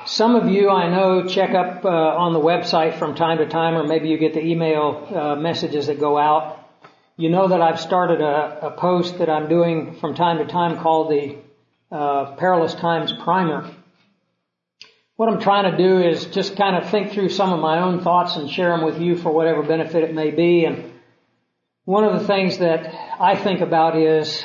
Some of you I know check up on the website from time to time, or maybe you get the email messages that go out. You know that I've started a post that I'm doing from time to time called the Perilous Times Primer. What I'm trying to do is just kind of think through some of my own thoughts and share them with you for whatever benefit it may be. And one of the things that I think about is,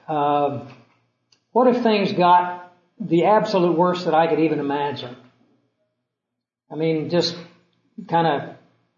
what if things got the absolute worst that I could even imagine? I mean, just kind of,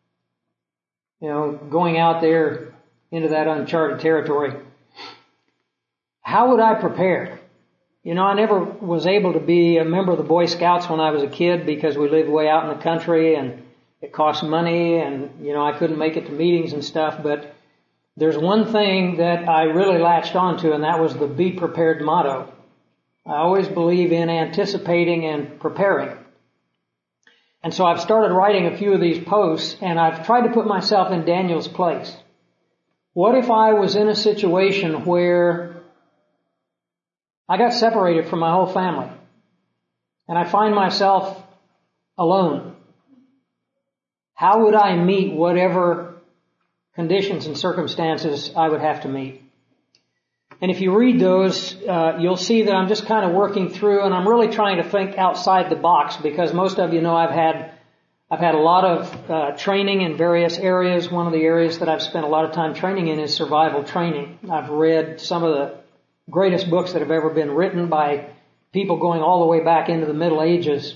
going out there into that uncharted territory. How would I prepare? I never was able to be a member of the Boy Scouts when I was a kid because we lived way out in the country and it cost money and, I couldn't make it to meetings and stuff. But there's one thing that I really latched onto, and that was the Be Prepared motto. I always believe in anticipating and preparing. And so I've started writing a few of these posts, and I've tried to put myself in Daniel's place. What if I was in a situation where I got separated from my whole family, and I find myself alone? How would I meet whatever conditions and circumstances I would have to meet? And if you read those, you'll see that I'm just kind of working through, and I'm really trying to think outside the box, because most of you know I've had a lot of training in various areas. One of the areas that I've spent a lot of time training in is survival training. I've read some of the greatest books that have ever been written by people going all the way back into the Middle Ages,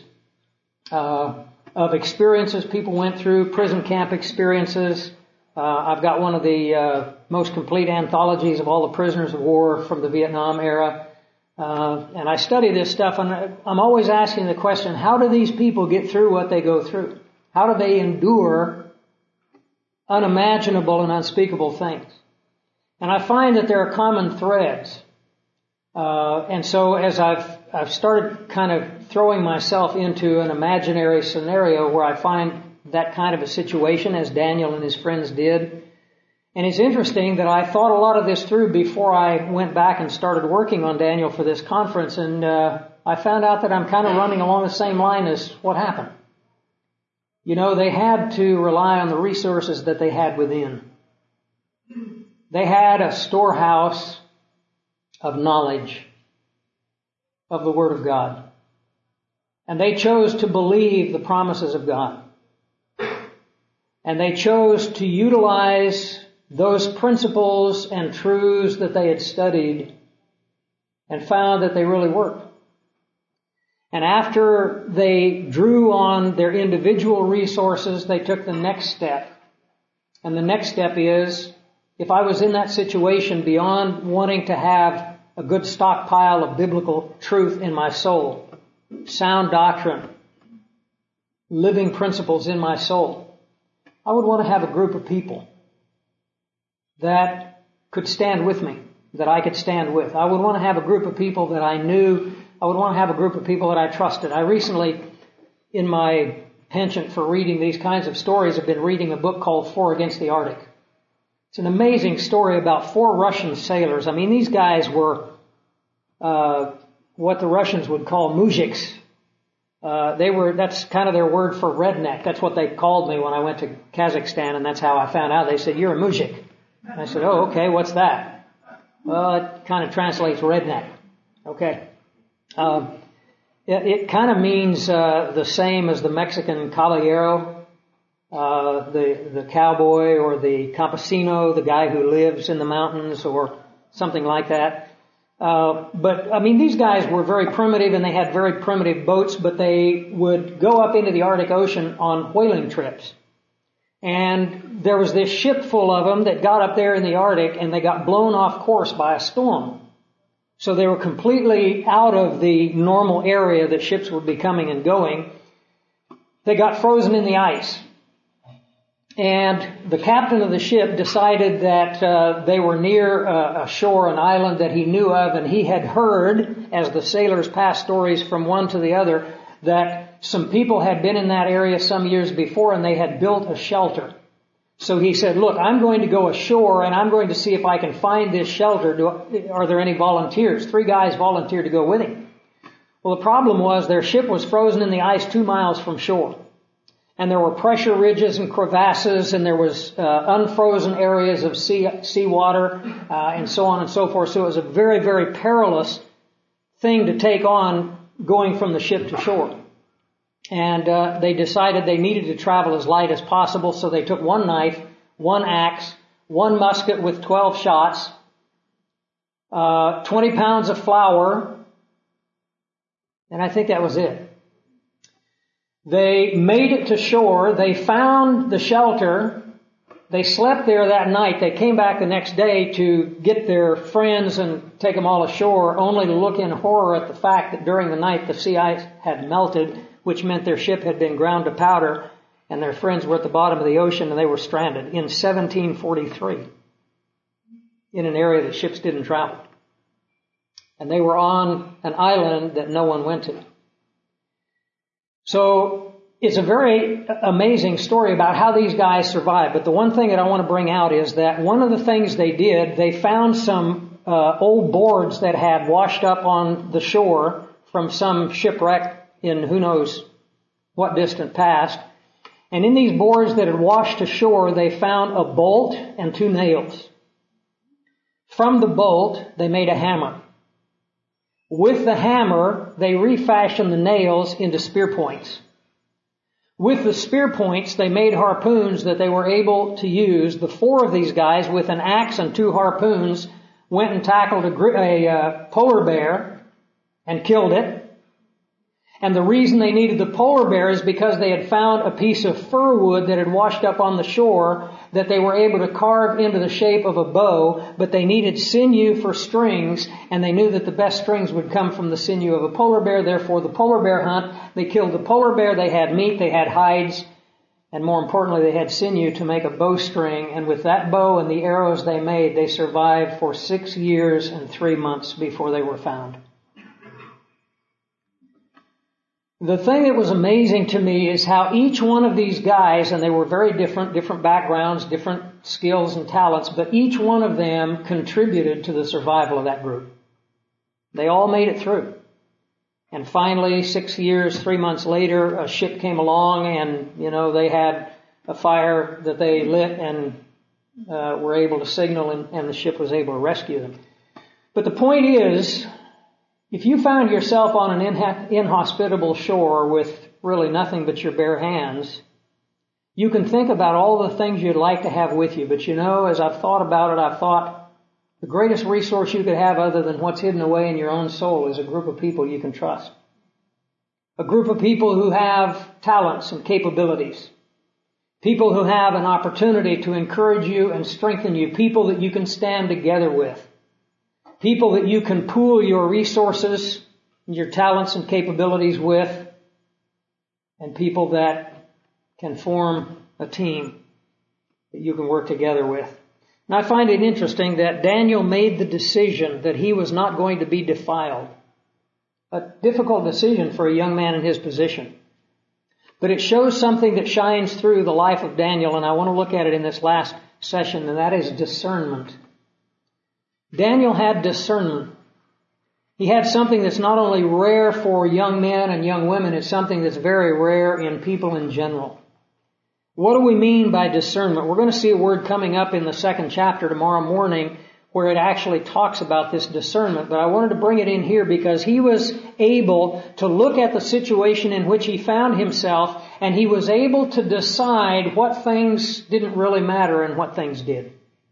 of experiences people went through, prison camp experiences. I've got one of the most complete anthologies of all the prisoners of war from the Vietnam era. And I study this stuff, and I'm always asking the question, how do these people get through what they go through? How do they endure unimaginable and unspeakable things? And I find that there are common threads. And so as I've started kind of throwing myself into an imaginary scenario where I find that kind of a situation, as Daniel and his friends did. And it's interesting that I thought a lot of this through before I went back and started working on Daniel for this conference, and I found out that I'm kind of running along the same line as what happened. They had to rely on the resources that they had within. They had a storehouse of knowledge of the Word of God. And they chose to believe the promises of God. And they chose to utilize those principles and truths that they had studied and found that they really worked. And after they drew on their individual resources, they took the next step. And the next step is, if I was in that situation, beyond wanting to have a good stockpile of biblical truth in my soul, sound doctrine, living principles in my soul, I would want to have a group of people that could stand with me, that I could stand with. I would want to have a group of people that I knew. I would want to have a group of people that I trusted. I recently, in my penchant for reading these kinds of stories, have been reading a book called 4 Against the Arctic. It's an amazing story about 4 Russian sailors. I mean, these guys were what the Russians would call mujiks. That's kind of their word for redneck. That's what they called me when I went to Kazakhstan, and that's how I found out. They said, "You're a mujik." And I said, "Oh, okay, what's that?" Well, it kind of translates redneck. Okay. It kind of means the same as the Mexican caballero, the cowboy, or the campesino, the guy who lives in the mountains, or something like that. But I mean, these guys were very primitive, and they had very primitive boats, but they would go up into the Arctic Ocean on whaling trips. And there was this ship full of them that got up there in the Arctic, and they got blown off course by a storm. So they were completely out of the normal area that ships would be coming and going. They got frozen in the ice. And the captain of the ship decided that they were near a shore, an island that he knew of, and he had heard, as the sailors passed stories from one to the other, that some people had been in that area some years before and they had built a shelter. So he said, "Look, I'm going to go ashore and I'm going to see if I can find this shelter. Are there any volunteers?" 3 guys volunteered to go with him. Well, the problem was their ship was frozen in the ice 2 miles from shore. And there were pressure ridges and crevasses, and there was unfrozen areas of seawater, and so on and so forth. So it was a very, very perilous thing to take on going from the ship to shore. And they decided they needed to travel as light as possible, so they took one knife, one axe, one musket with 12 shots, 20 pounds of flour, and I think that was it. They made it to shore. They found the shelter. They slept there that night. They came back the next day to get their friends and take them all ashore, only to look in horror at the fact that during the night the sea ice had melted, which meant their ship had been ground to powder, and their friends were at the bottom of the ocean, and they were stranded in 1743 in an area that ships didn't travel. And they were on an island that no one went to. So it's a very amazing story about how these guys survived. But the one thing that I want to bring out is that one of the things they did, they found some old boards that had washed up on the shore from some shipwreck in who knows what distant past. And in these boards that had washed ashore, they found a bolt and 2 nails. From the bolt, they made a hammer. With the hammer, they refashioned the nails into spear points. With the spear points, they made harpoons that they were able to use. The 4 of these guys, with an axe and 2 harpoons, went and tackled a polar bear and killed it. And the reason they needed the polar bear is because they had found a piece of fir wood that had washed up on the shore that they were able to carve into the shape of a bow, but they needed sinew for strings, and they knew that the best strings would come from the sinew of a polar bear. Therefore, the polar bear hunt, they killed the polar bear, they had meat, they had hides, and more importantly, they had sinew to make a bowstring. And with that bow and the arrows they made, they survived for 6 years and 3 months before they were found. The thing that was amazing to me is how each one of these guys, and they were very different backgrounds, different skills and talents, but each one of them contributed to the survival of that group. They all made it through. And finally, 6 years, 3 months later, a ship came along and, they had a fire that they lit and were able to signal, and the ship was able to rescue them. But the point is, if you found yourself on an inhospitable shore with really nothing but your bare hands, you can think about all the things you'd like to have with you. But as I've thought about it, I've thought the greatest resource you could have other than what's hidden away in your own soul is a group of people you can trust. A group of people who have talents and capabilities. People who have an opportunity to encourage you and strengthen you. People that you can stand together with. People that you can pool your resources, your talents and capabilities with, and people that can form a team that you can work together with. And I find it interesting that Daniel made the decision that he was not going to be defiled. A difficult decision for a young man in his position. But it shows something that shines through the life of Daniel, and I want to look at it in this last session, and that is discernment. Daniel had discernment. He had something that's not only rare for young men and young women, it's something that's very rare in people in general. What do we mean by discernment? We're going to see a word coming up in the 2nd chapter tomorrow morning where it actually talks about this discernment, but I wanted to bring it in here because he was able to look at the situation in which he found himself, and he was able to decide what things didn't really matter and what things did.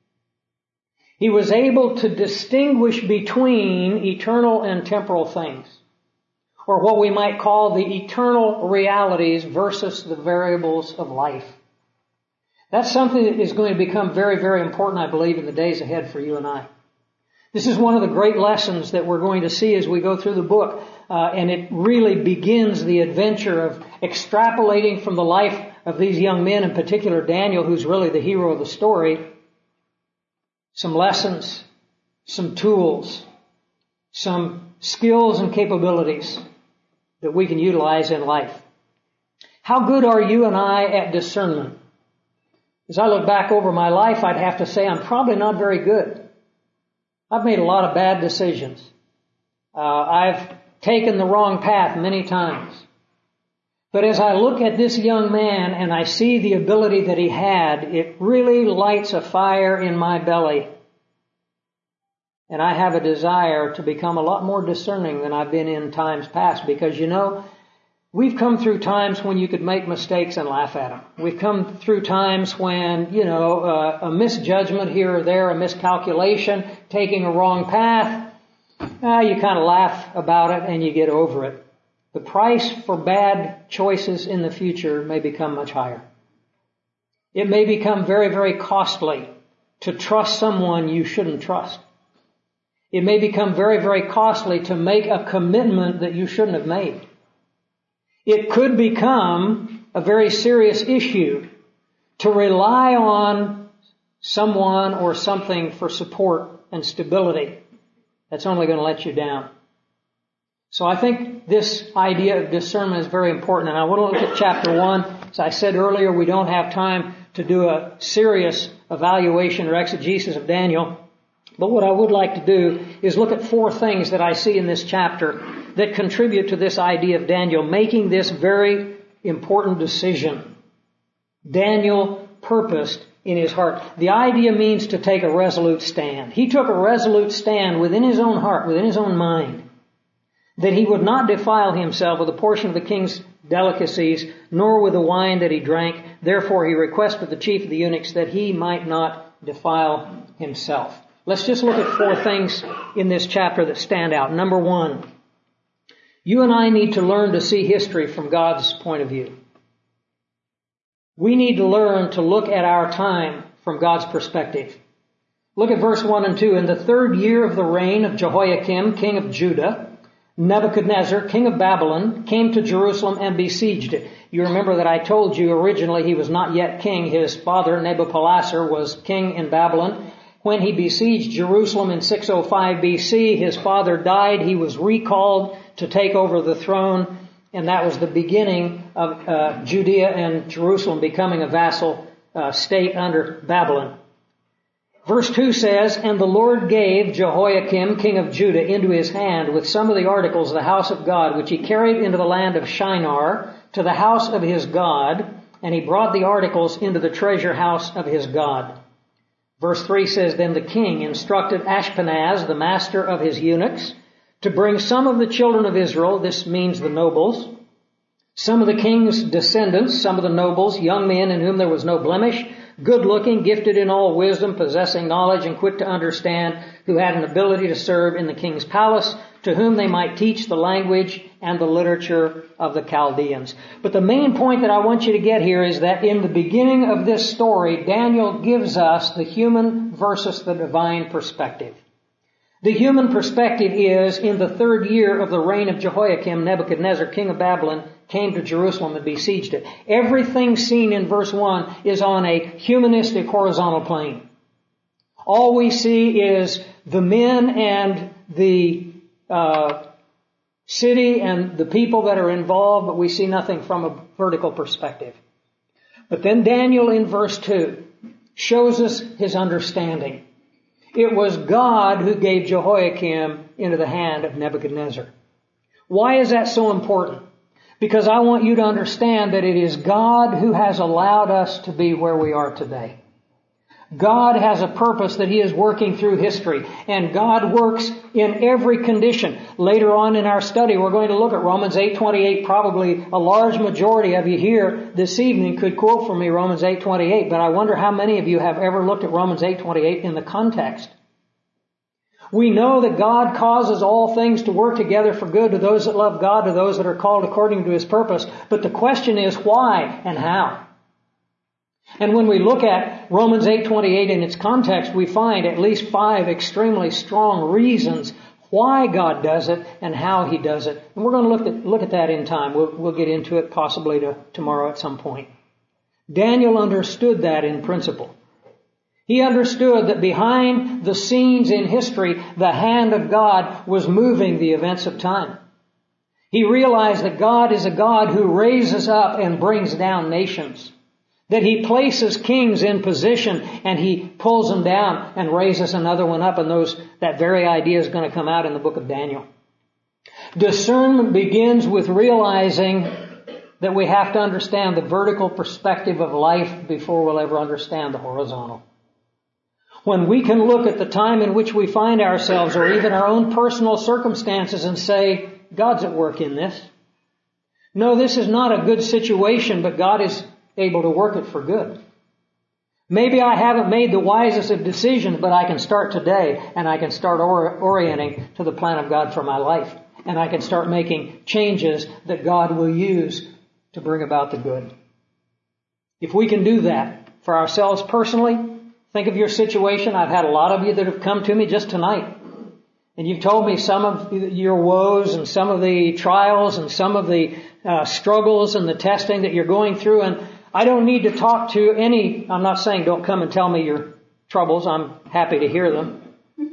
He was able to distinguish between eternal and temporal things, or what we might call the eternal realities versus the variables of life. That's something that is going to become very, very important, I believe, in the days ahead for you and I. This is one of the great lessons that we're going to see as we go through the book, and it really begins the adventure of extrapolating from the life of these young men, in particular Daniel, who's really the hero of the story, some lessons, some tools, some skills and capabilities that we can utilize in life. How good are you and I at discernment? As I look back over my life, I'd have to say I'm probably not very good. I've made a lot of bad decisions. I've taken the wrong path many times. But as I look at this young man and I see the ability that he had, it really lights a fire in my belly. And I have a desire to become a lot more discerning than I've been in times past, because we've come through times when you could make mistakes and laugh at them. We've come through times when, a misjudgment here or there, a miscalculation, taking a wrong path, you kind of laugh about it and you get over it. The price for bad choices in the future may become much higher. It may become very, very costly to trust someone you shouldn't trust. It may become very, very costly to make a commitment that you shouldn't have made. It could become a very serious issue to rely on someone or something for support and stability. That's only going to let you down. So I think this idea of discernment is very important. And I want to look at chapter 1. As I said earlier, we don't have time to do a serious evaluation or exegesis of Daniel. But what I would like to do is look at 4 things that I see in this chapter that contribute to this idea of Daniel making this very important decision. Daniel purposed in his heart. The idea means to take a resolute stand. He took a resolute stand within his own heart, within his own mind, that he would not defile himself with a portion of the king's delicacies, nor with the wine that he drank. Therefore he requested the chief of the eunuchs that he might not defile himself. Let's just look at 4 things in this chapter that stand out. Number 1, you and I need to learn to see history from God's point of view. We need to learn to look at our time from God's perspective. Look at verse 1 and 2. In the 3rd year of the reign of Jehoiakim, king of Judah, Nebuchadnezzar, king of Babylon, came to Jerusalem and besieged it. You remember that I told you originally he was not yet king. His father, Nabopolassar, was king in Babylon. When he besieged Jerusalem in 605 BC, his father died. He was recalled to take over the throne, and that was the beginning of Judea and Jerusalem becoming a vassal state under Babylon. Verse 2 says, and the Lord gave Jehoiakim, king of Judah, into his hand with some of the articles of the house of God, which he carried into the land of Shinar to the house of his God, and he brought the articles into the treasure house of his God. Verse 3 says, then the king instructed Ashpenaz, the master of his eunuchs, to bring some of the children of Israel, this means the nobles, some of the king's descendants, some of the nobles, young men in whom there was no blemish, good-looking, gifted in all wisdom, possessing knowledge and quick to understand, who had an ability to serve in the king's palace, to whom they might teach the language and the literature of the Chaldeans. But the main point that I want you to get here is that in the beginning of this story, Daniel gives us the human versus the divine perspective. The human perspective is, in the 3rd year of the reign of Jehoiakim, Nebuchadnezzar, king of Babylon, came to Jerusalem and besieged it. Everything seen in verse 1 is on a humanistic horizontal plane. All we see is the men and the city and the people that are involved, but we see nothing from a vertical perspective. But then Daniel in verse 2 shows us his understanding. It was God who gave Jehoiakim into the hand of Nebuchadnezzar. Why is that so important? Because I want you to understand that it is God who has allowed us to be where we are today. God has a purpose that He is working through history, and God works in every condition. Later on in our study, we're going to look at Romans 8:28. Probably a large majority of you here this evening could quote from me Romans 8:28, but I wonder how many of you have ever looked at Romans 8:28 in the context. We know that God causes all things to work together for good to those that love God, to those that are called according to His purpose. But the question is why and how? And when we look at Romans 8:28 in its context, we find at least 5 extremely strong reasons why God does it and how He does it. And we're going to look at that in time. We'll get into it possibly tomorrow at some point. Daniel understood that in principle. He understood that behind the scenes in history, the hand of God was moving the events of time. He realized that God is a God who raises up and brings down nations. That He places kings in position and He pulls them down and raises another one up, and that very idea is going to come out in the book of Daniel. Discernment begins with realizing that we have to understand the vertical perspective of life before we'll ever understand the horizontal. When we can look at the time in which we find ourselves or even our own personal circumstances and say, God's at work in this. No, this is not a good situation, but God is able to work it for good. Maybe I haven't made the wisest of decisions, but I can start today and I can start orienting to the plan of God for my life. And I can start making changes that God will use to bring about the good. If we can do that for ourselves personally, think of your situation. I've had a lot of you that have come to me just tonight. And you've told me some of your woes and some of the trials and some of the struggles and the testing that you're going through. And I don't need to talk to I'm not saying don't come and tell me your troubles. I'm happy to hear them.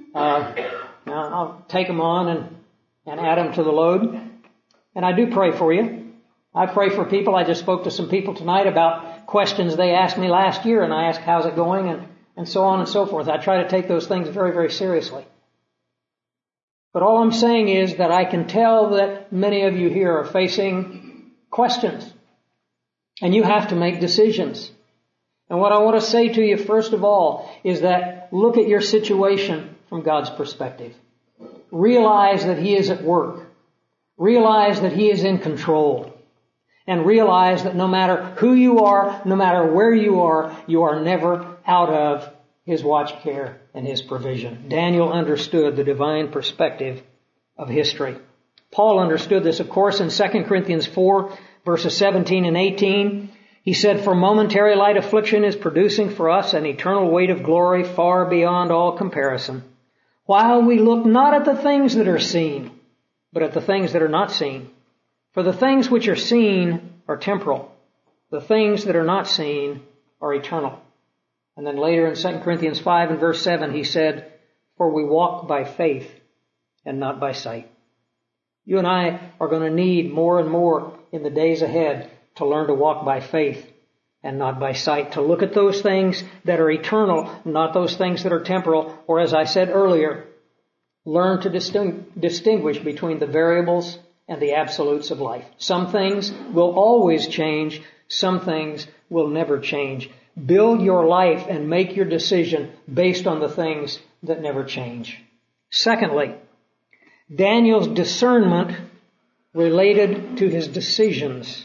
I'll take them on and add them to the load. And I do pray for you. I pray for people. I just spoke to some people tonight about questions they asked me last year, and I asked, how's it going? And so on and so forth. I try to take those things very, very seriously. But all I'm saying is that I can tell that many of you here are facing questions. And you have to make decisions. And what I want to say to you first of all is that look at your situation from God's perspective. Realize that He is at work. Realize that He is in control. And realize that no matter who you are, no matter where you are never out of His watch care and His provision. Daniel understood the divine perspective of history. Paul understood this, of course, in 2 Corinthians 4, verses 17 and 18. He said, for momentary light affliction is producing for us an eternal weight of glory far beyond all comparison. While we look not at the things that are seen, but at the things that are not seen. For the things which are seen are temporal. The things that are not seen are eternal. And then later in 2 Corinthians 5 and verse 7, he said, for we walk by faith and not by sight. You and I are going to need more and more in the days ahead to learn to walk by faith and not by sight, to look at those things that are eternal, not those things that are temporal, or as I said earlier, learn to distinguish between the variables and the absolutes of life. Some things will always change, some things will never change. Build your life and make your decision based on the things that never change. Secondly, Daniel's discernment related to his decisions.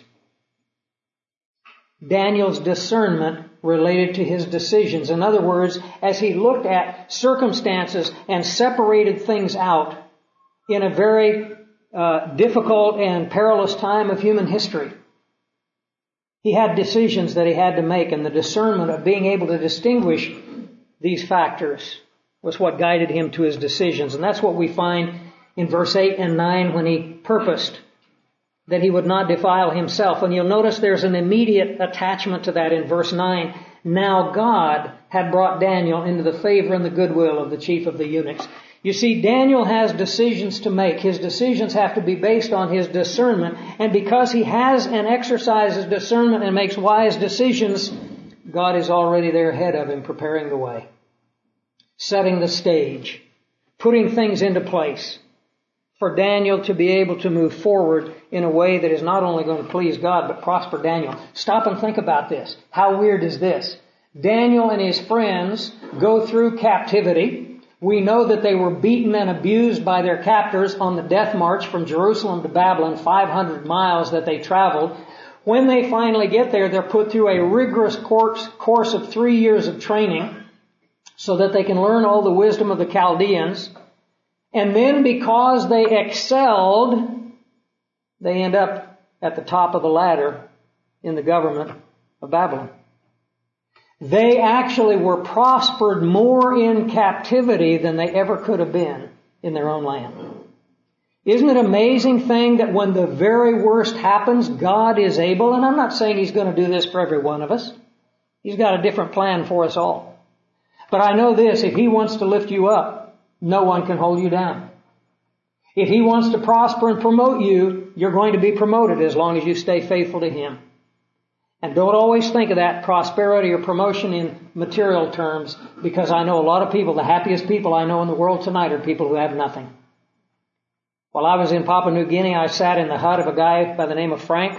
Daniel's discernment related to his decisions. In other words, as he looked at circumstances and separated things out in a very difficult and perilous time of human history, he had decisions that he had to make, and the discernment of being able to distinguish these factors was what guided him to his decisions. And that's what we find in verse 8 and 9 when he purposed that he would not defile himself. And you'll notice there's an immediate attachment to that in verse 9. Now God had brought Daniel into the favor and the goodwill of the chief of the eunuchs. You see, Daniel has decisions to make. His decisions have to be based on his discernment. And because he has and exercises discernment and makes wise decisions, God is already there ahead of him, preparing the way, setting the stage, putting things into place for Daniel to be able to move forward in a way that is not only going to please God, but prosper Daniel. Stop and think about this. How weird is this? Daniel and his friends go through captivity. We know that they were beaten and abused by their captors on the death march from Jerusalem to Babylon, 500 miles that they traveled. When they finally get there, they're put through a rigorous course of 3 years of training so that they can learn all the wisdom of the Chaldeans. And then because they excelled, they end up at the top of the ladder in the government of Babylon. They actually were prospered more in captivity than they ever could have been in their own land. Isn't it an amazing thing that when the very worst happens, God is able, and I'm not saying He's going to do this for every one of us. He's got a different plan for us all. But I know this, if He wants to lift you up, no one can hold you down. If He wants to prosper and promote you, you're going to be promoted as long as you stay faithful to Him. And don't always think of that prosperity or promotion in material terms, because I know a lot of people, the happiest people I know in the world tonight are people who have nothing. While I was in Papua New Guinea, I sat in the hut of a guy by the name of Frank.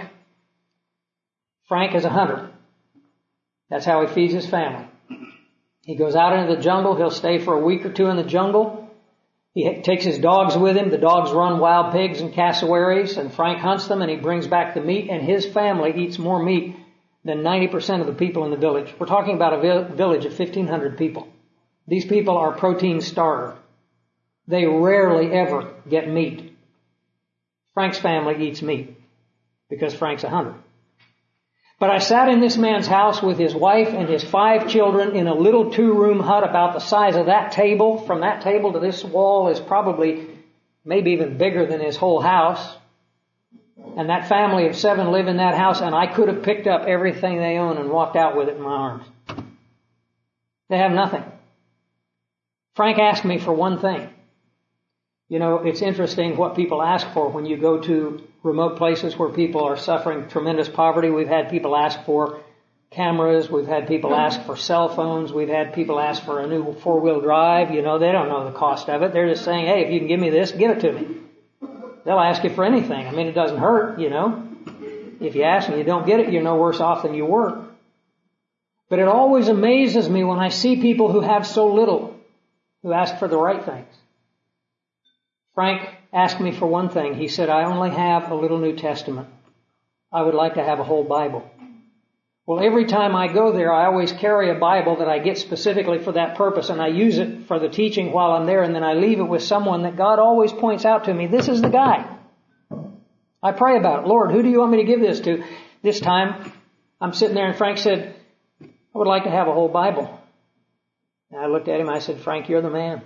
Frank is a hunter. That's how he feeds his family. He goes out into the jungle. He'll stay for a week or two in the jungle. He takes his dogs with him. The dogs run wild pigs and cassowaries, and Frank hunts them, and he brings back the meat, and his family eats more meat than 90% of the people in the village. We're talking about a village of 1,500 people. These people are protein starved. They rarely ever get meat. Frank's family eats meat because Frank's a hunter. But I sat in this man's house with his wife and his 5 children in a little 2-room hut about the size of that table. From that table to this wall is probably maybe even bigger than his whole house. And that family of 7 live in that house, and I could have picked up everything they own and walked out with it in my arms. They have nothing. Frank asked me for one thing. You know, it's interesting what people ask for when you go to remote places where people are suffering tremendous poverty. We've had people ask for cameras. We've had people ask for cell phones. We've had people ask for a new 4-wheel drive. You know, they don't know the cost of it. They're just saying, hey, if you can give me this, give it to me. They'll ask you for anything. I mean, it doesn't hurt, you know. If you ask and you don't get it, you're no worse off than you were. But it always amazes me when I see people who have so little, who ask for the right things. Frank asked me for one thing. He said, I only have a little New Testament. I would like to have a whole Bible. Well, every time I go there, I always carry a Bible that I get specifically for that purpose, and I use it for the teaching while I'm there, and then I leave it with someone that God always points out to me, this is the guy. I pray about it. Lord, who do you want me to give this to? This time, I'm sitting there, and Frank said, I would like to have a whole Bible. And I looked at him, I said, Frank, you're the man.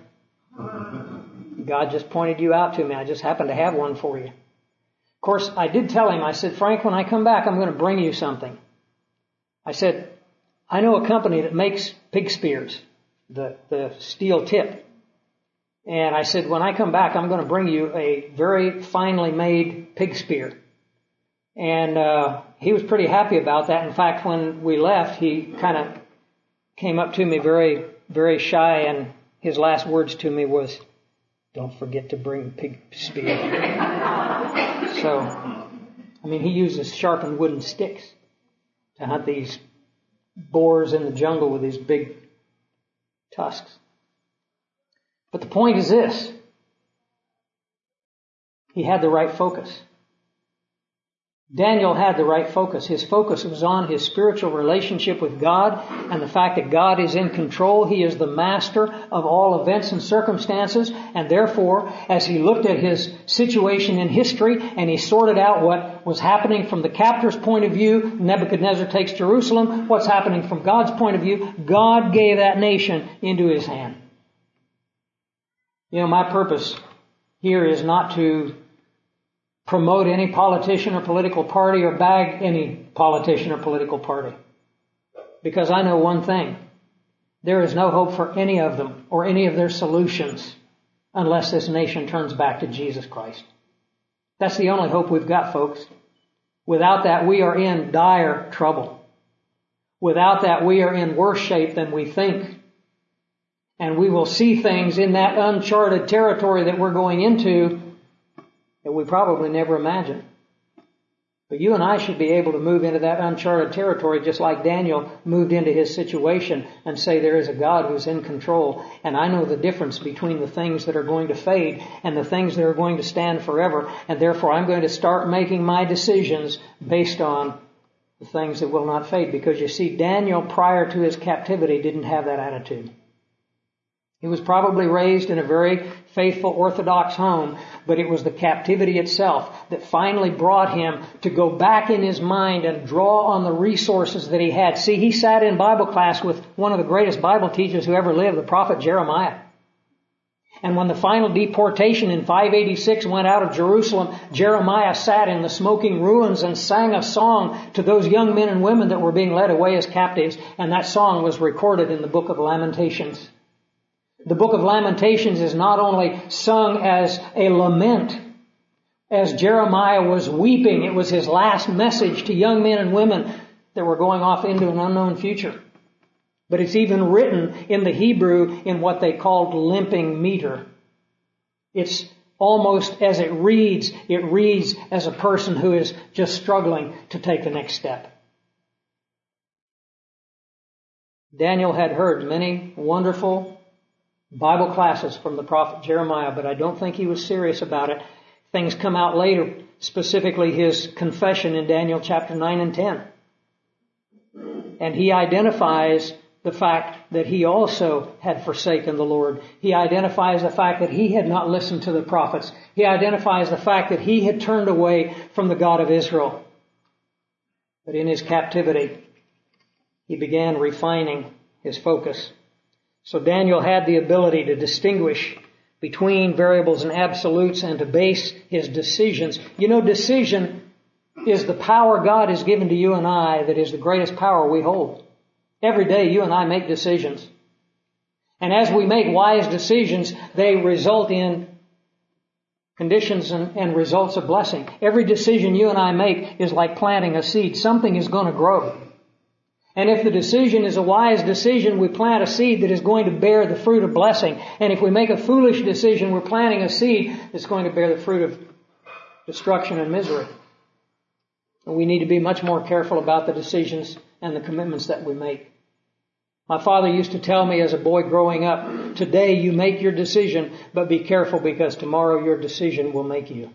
God just pointed you out to me. I just happen to have one for you. Of course, I did tell him, I said, Frank, when I come back, I'm going to bring you something. I said, I know a company that makes pig spears, the steel tip. And I said, when I come back, I'm going to bring you a very finely made pig spear. And he was pretty happy about that. In fact, when we left, he kind of came up to me very, very shy, and his last words to me was, don't forget to bring pig spear. So, I mean, he uses sharpened wooden sticks to hunt these boars in the jungle with these big tusks. But the point is this. He had the right focus. Daniel had the right focus. His focus was on his spiritual relationship with God and the fact that God is in control. He is the master of all events and circumstances. And therefore, as he looked at his situation in history and he sorted out what was happening from the captor's point of view, Nebuchadnezzar takes Jerusalem. What's happening from God's point of view? God gave that nation into his hand. You know, my purpose here is not to promote any politician or political party or bag any politician or political party. Because I know one thing. There is no hope for any of them or any of their solutions unless this nation turns back to Jesus Christ. That's the only hope we've got, folks. Without that, we are in dire trouble. Without that, we are in worse shape than we think. And we will see things in that uncharted territory that we're going into that we probably never imagined. But you and I should be able to move into that uncharted territory just like Daniel moved into his situation and say there is a God who's in control. And I know the difference between the things that are going to fade and the things that are going to stand forever. And therefore I'm going to start making my decisions based on the things that will not fade. Because you see, Daniel prior to his captivity didn't have that attitude. He was probably raised in a very faithful Orthodox home, but it was the captivity itself that finally brought him to go back in his mind and draw on the resources that he had. See, he sat in Bible class with one of the greatest Bible teachers who ever lived, the prophet Jeremiah. And when the final deportation in 586 went out of Jerusalem, Jeremiah sat in the smoking ruins and sang a song to those young men and women that were being led away as captives, and that song was recorded in the book of Lamentations. The book of Lamentations is not only sung as a lament. As Jeremiah was weeping, it was his last message to young men and women that were going off into an unknown future. But it's even written in the Hebrew in what they called limping meter. It's almost as it reads as a person who is just struggling to take the next step. Daniel had heard many wonderful Bible classes from the prophet Jeremiah, but I don't think he was serious about it. Things come out later, specifically his confession in Daniel chapter 9 and 10. And he identifies the fact that he also had forsaken the Lord. He identifies the fact that he had not listened to the prophets. He identifies the fact that he had turned away from the God of Israel. But in his captivity, he began refining his focus. So Daniel had the ability to distinguish between variables and absolutes and to base his decisions. You know, decision is the power God has given to you and I that is the greatest power we hold. Every day you and I make decisions. And as we make wise decisions, they result in conditions and results of blessing. Every decision you and I make is like planting a seed. Something is going to grow. And if the decision is a wise decision, we plant a seed that is going to bear the fruit of blessing. And if we make a foolish decision, we're planting a seed that's going to bear the fruit of destruction and misery. And we need to be much more careful about the decisions and the commitments that we make. My father used to tell me as a boy growing up, today you make your decision, but be careful because tomorrow your decision will make you.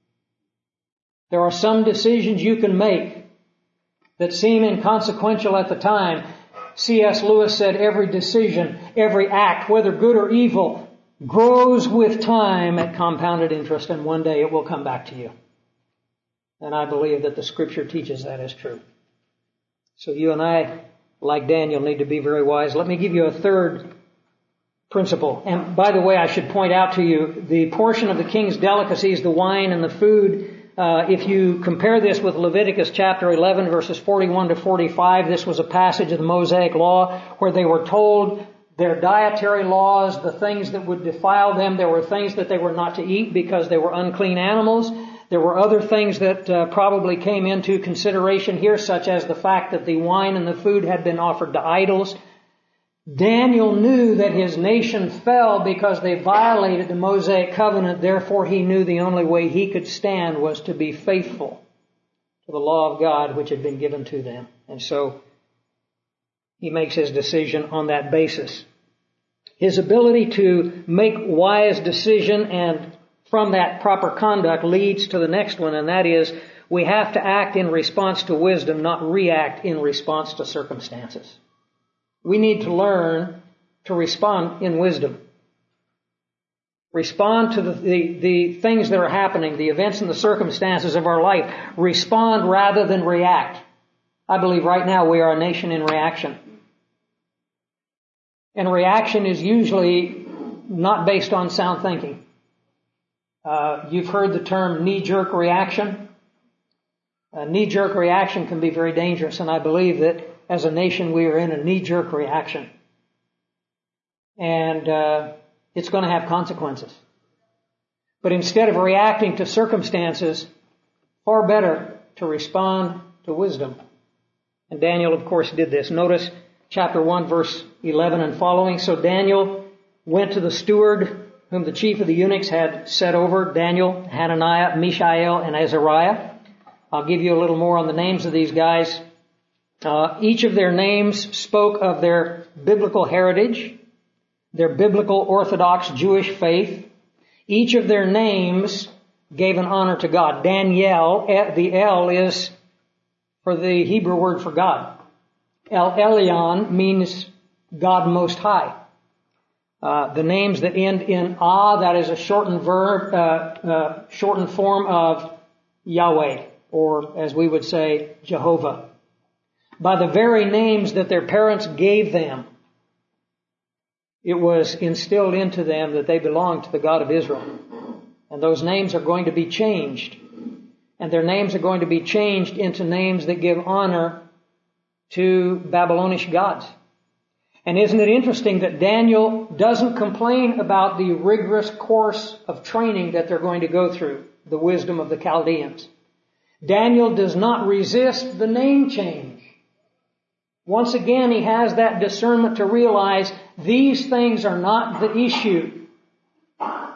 There are some decisions you can make that seem inconsequential at the time. C.S. Lewis said every decision, every act, whether good or evil, grows with time at compounded interest, and one day it will come back to you. And I believe that the Scripture teaches that is true. So you and I, like Daniel, need to be very wise. Let me give you a third principle. And by the way, I should point out to you, the portion of the king's delicacies, the wine and the food, if you compare this with Leviticus chapter 11, verses 41 to 45, this was a passage of the Mosaic Law where they were told their dietary laws, the things that would defile them. There were things that they were not to eat because they were unclean animals. There were other things that probably came into consideration here, such as the fact that the wine and the food had been offered to idols. Daniel knew that his nation fell because they violated the Mosaic covenant. Therefore, he knew the only way he could stand was to be faithful to the law of God which had been given to them. And so he makes his decision on that basis. His ability to make wise decision and from that proper conduct leads to the next one, and that is we have to act in response to wisdom, not react in response to circumstances. We need to learn to respond in wisdom. Respond to the things that are happening, the events and the circumstances of our life. Respond rather than react. I believe right now we are a nation in reaction. And reaction is usually not based on sound thinking. You've heard the term knee-jerk reaction. A knee-jerk reaction can be very dangerous, and I believe that as a nation we are in a knee-jerk reaction. And it's going to have consequences. But instead of reacting to circumstances, far better to respond to wisdom. And Daniel, of course, did this. Notice chapter 1, verse 11 and following. So Daniel went to the steward whom the chief of the eunuchs had set over, Daniel, Hananiah, Mishael, and Azariah. I'll give you a little more on the names of these guys. Each of their names spoke of their biblical heritage, their biblical Orthodox Jewish faith. Each of their names gave an honor to God. Daniel, the El is for the Hebrew word for God. El Elyon means God Most High. The names that end in Ah, that is a shortened verb, shortened form of Yahweh, or as we would say, Jehovah. By the very names that their parents gave them, it was instilled into them that they belonged to the God of Israel. And those names are going to be changed. And their names are going to be changed into names that give honor to Babylonish gods. And isn't it interesting that Daniel doesn't complain about the rigorous course of training that they're going to go through, the wisdom of the Chaldeans. Daniel does not resist the name change. Once again, he has that discernment to realize these things are not the issue.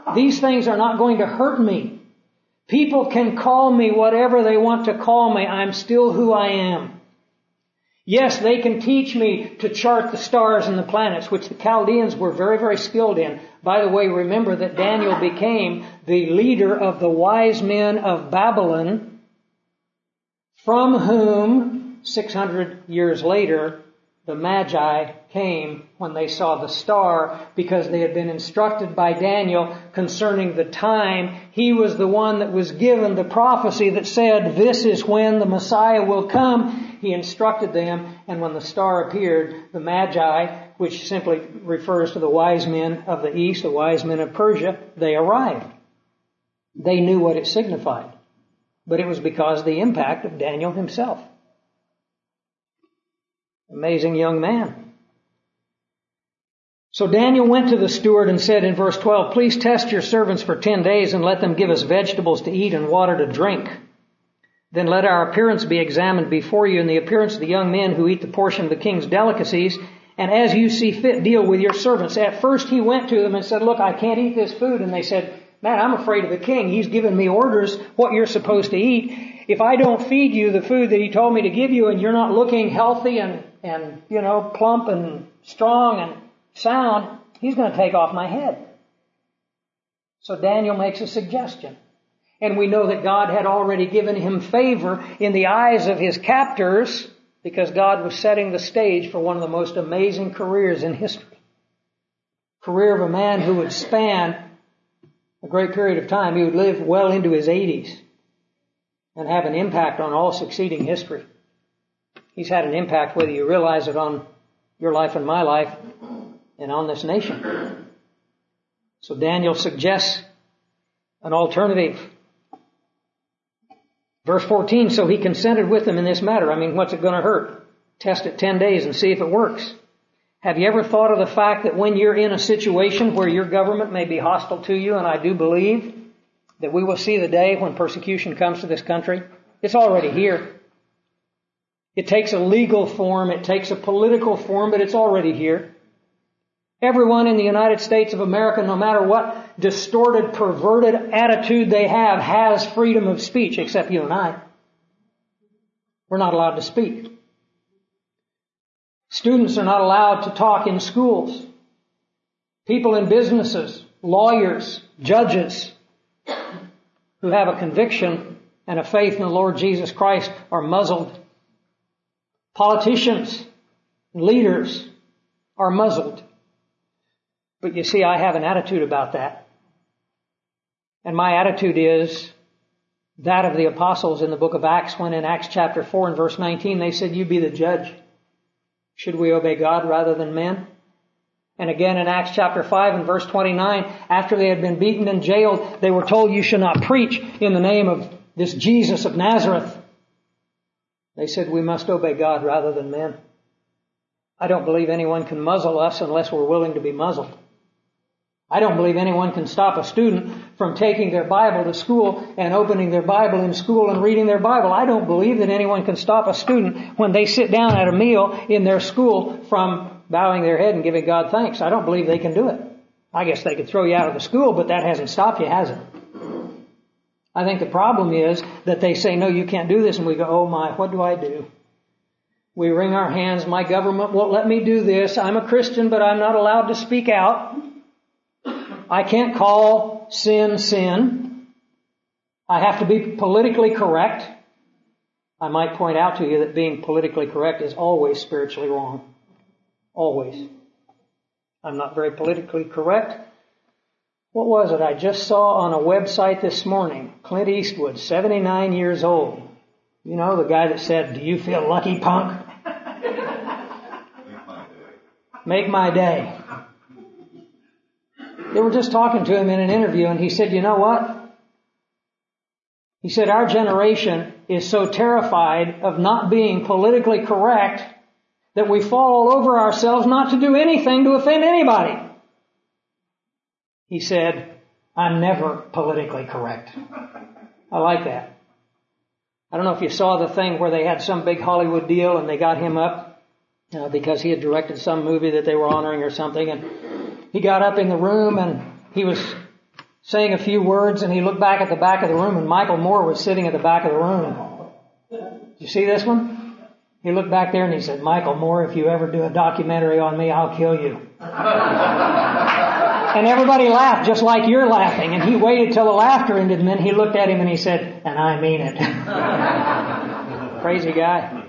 These things are not going to hurt me. People can call me whatever they want to call me. I'm still who I am. Yes, they can teach me to chart the stars and the planets, which the Chaldeans were very, very skilled in. By the way, remember that Daniel became the leader of the wise men of Babylon, from whom 600 years later the Magi came when they saw the star, because they had been instructed by Daniel concerning the time. He was the one that was given the prophecy that said, this is when the Messiah will come. He instructed them, and when the star appeared, the Magi, which simply refers to the wise men of the East, the wise men of Persia, they arrived. They knew what it signified. But it was because of the impact of Daniel himself. Amazing young man. So Daniel went to the steward and said in verse 12, please test your servants for 10 days and let them give us vegetables to eat and water to drink. Then let our appearance be examined before you and the appearance of the young men who eat the portion of the king's delicacies. And as you see fit, deal with your servants. At first he went to them and said, look, I can't eat this food. And they said, man, I'm afraid of the king. He's given me orders what you're supposed to eat. If I don't feed you the food that he told me to give you and you're not looking healthy and plump and strong and sound, he's going to take off my head. So Daniel makes a suggestion. And we know that God had already given him favor in the eyes of his captors, because God was setting the stage for one of the most amazing careers in history. Career of a man who would span a great period of time. He would live well into his 80s and have an impact on all succeeding history. He's had an impact, whether you realize it, on your life and my life and on this nation. So Daniel suggests an alternative. Verse 14, so he consented with them in this matter. I mean, what's it going to hurt? Test it 10 days and see if it works. Have you ever thought of the fact that when you're in a situation where your government may be hostile to you, and I do believe that we will see the day when persecution comes to this country? It's already here. It takes a legal form, it takes a political form, but it's already here. Everyone in the United States of America, no matter what distorted, perverted attitude they have, has freedom of speech, except you and I. We're not allowed to speak. Students are not allowed to talk in schools. People in businesses, lawyers, judges who have a conviction and a faith in the Lord Jesus Christ are muzzled. Politicians, leaders are muzzled. But you see, I have an attitude about that. And my attitude is that of the apostles in the book of Acts, when in Acts chapter 4 and verse 19 they said, you be the judge. Should we obey God rather than men? And again in Acts chapter 5 and verse 29, after they had been beaten and jailed, they were told, you shall not preach in the name of this Jesus of Nazareth. They said, we must obey God rather than men. I don't believe anyone can muzzle us unless we're willing to be muzzled. I don't believe anyone can stop a student from taking their Bible to school and opening their Bible in school and reading their Bible. I don't believe that anyone can stop a student when they sit down at a meal in their school from bowing their head and giving God thanks. I don't believe they can do it. I guess they could throw you out of the school, but that hasn't stopped you, has it? I think the problem is that they say, no, you can't do this. And we go, oh my, what do I do? We wring our hands. My government won't let me do this. I'm a Christian, but I'm not allowed to speak out. I can't call sin, sin. I have to be politically correct. I might point out to you that being politically correct is always spiritually wrong. Always. I'm not very politically correct. What was it I just saw on a website this morning? Clint Eastwood, 79 years old. You know, the guy that said, do you feel lucky, punk? Make my day. They were just talking to him in an interview, and he said, you know what? He said, our generation is so terrified of not being politically correct that we fall all over ourselves not to do anything to offend anybody. He said, I'm never politically correct. I like that. I don't know if you saw the thing where they had some big Hollywood deal and they got him up because he had directed some movie that they were honoring or something, and he got up in the room and he was saying a few words, and he looked back at the back of the room, and Michael Moore was sitting at the back of the room. Did you see this one? He looked back there and he said, "Michael Moore, if you ever do a documentary on me, I'll kill you." And everybody laughed just like you're laughing. And he waited till the laughter ended, and then he looked at him and he said, "And I mean it." Crazy guy.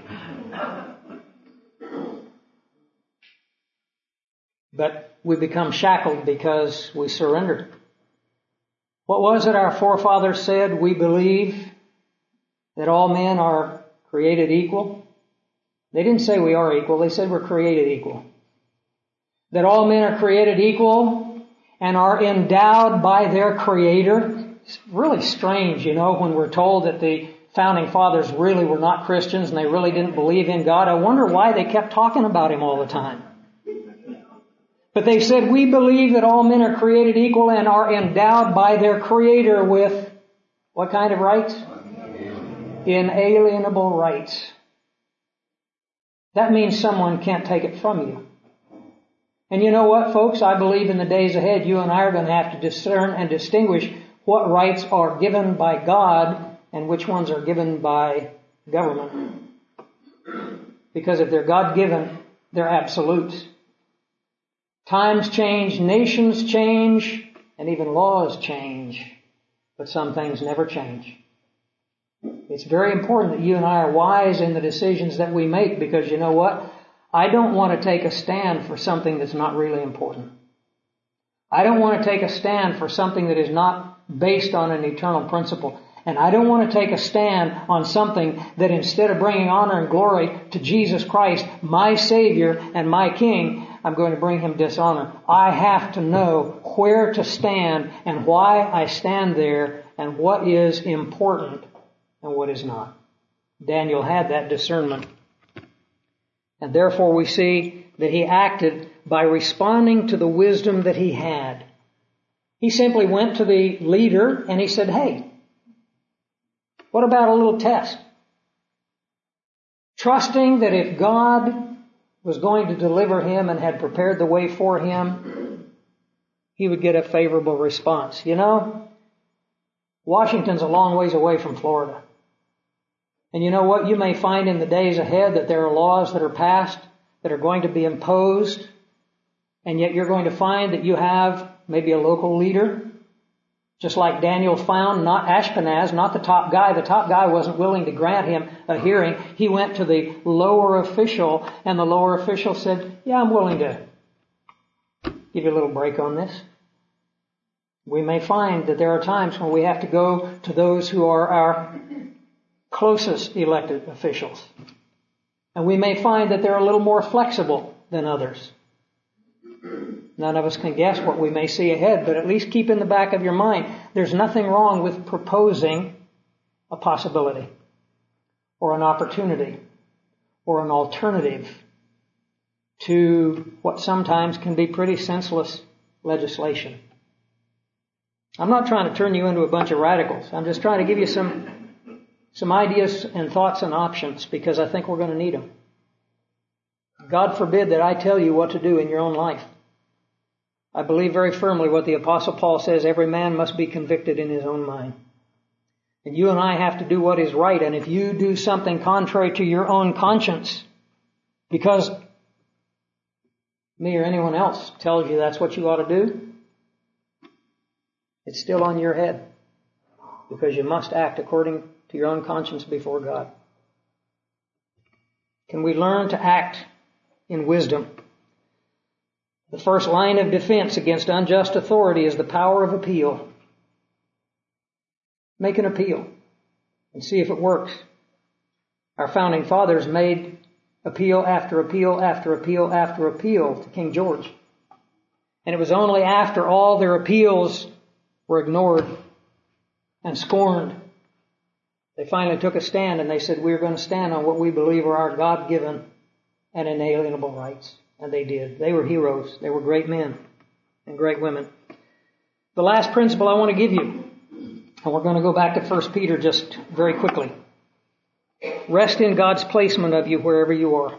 But we become shackled because we surrendered. What was it our forefathers said? We believe that all men are created equal. They didn't say we are equal. They said we're created equal. That all men are created equal and are endowed by their Creator. It's really strange, when we're told that the founding fathers really were not Christians and they really didn't believe in God. I wonder why they kept talking about Him all the time. But they said, we believe that all men are created equal and are endowed by their Creator with what kind of rights? Inalienable rights. That means someone can't take it from you. And you know what, folks? I believe in the days ahead, you and I are going to have to discern and distinguish what rights are given by God and which ones are given by government. Because if they're God-given, they're absolutes. Times change, nations change, and even laws change. But some things never change. It's very important that you and I are wise in the decisions that we make, because you know what? I don't want to take a stand for something that's not really important. I don't want to take a stand for something that is not based on an eternal principle. And I don't want to take a stand on something that instead of bringing honor and glory to Jesus Christ, my Savior and my King, I'm going to bring Him dishonor. I have to know where to stand and why I stand there and what is important and what is not. Daniel had that discernment. And therefore we see that he acted by responding to the wisdom that he had. He simply went to the leader and he said, "Hey, what about a little test?" Trusting that if God was going to deliver him and had prepared the way for him, he would get a favorable response. Washington's a long ways away from Florida. And you know what? You may find in the days ahead that there are laws that are passed that are going to be imposed, and yet you're going to find that you have maybe a local leader, just like Daniel found, not Ashpenaz, not the top guy. The top guy wasn't willing to grant him a hearing. He went to the lower official, and the lower official said, "Yeah, I'm willing to give you a little break on this." We may find that there are times when we have to go to those who are our closest elected officials. And we may find that they're a little more flexible than others. None of us can guess what we may see ahead, but at least keep in the back of your mind, there's nothing wrong with proposing a possibility or an opportunity or an alternative to what sometimes can be pretty senseless legislation. I'm not trying to turn you into a bunch of radicals. I'm just trying to give you some ideas and thoughts and options, because I think we're going to need them. God forbid that I tell you what to do in your own life. I believe very firmly what the Apostle Paul says, every man must be convicted in his own mind. And you and I have to do what is right. And if you do something contrary to your own conscience, because me or anyone else tells you that's what you ought to do, it's still on your head, because you must act according to your own conscience before God. Can we learn to act in wisdom? The first line of defense against unjust authority is the power of appeal. Make an appeal and see if it works. Our founding fathers made appeal after appeal after appeal after appeal to King George. And it was only after all their appeals were ignored and scorned, they finally took a stand and they said, we're going to stand on what we believe are our God-given and inalienable rights. And they did. They were heroes. They were great men and great women. The last principle I want to give you, and we're going to go back to 1 Peter just very quickly. Rest in God's placement of you wherever you are.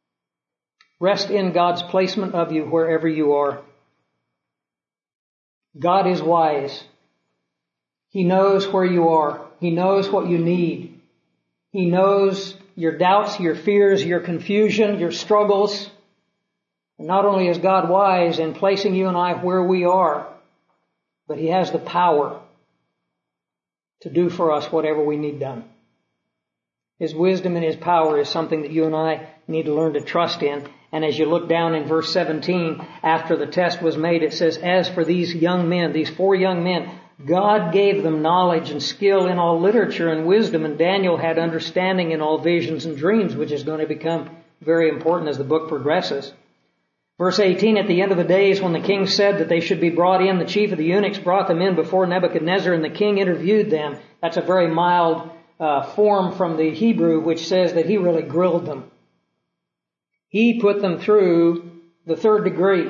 Rest in God's placement of you wherever you are. God is wise. He knows where you are. He knows what you need. He knows your doubts, your fears, your confusion, your struggles. And not only is God wise in placing you and I where we are, but He has the power to do for us whatever we need done. His wisdom and His power is something that you and I need to learn to trust in. And as you look down in verse 17, after the test was made, it says, as for these young men, these 4 young men, God gave them knowledge and skill in all literature and wisdom, and Daniel had understanding in all visions and dreams, which is going to become very important as the book progresses. Verse 18, at the end of the days when the king said that they should be brought in, the chief of the eunuchs brought them in before Nebuchadnezzar, and the king interviewed them. That's a very mild form from the Hebrew, which says that he really grilled them. He put them through the 3rd degree.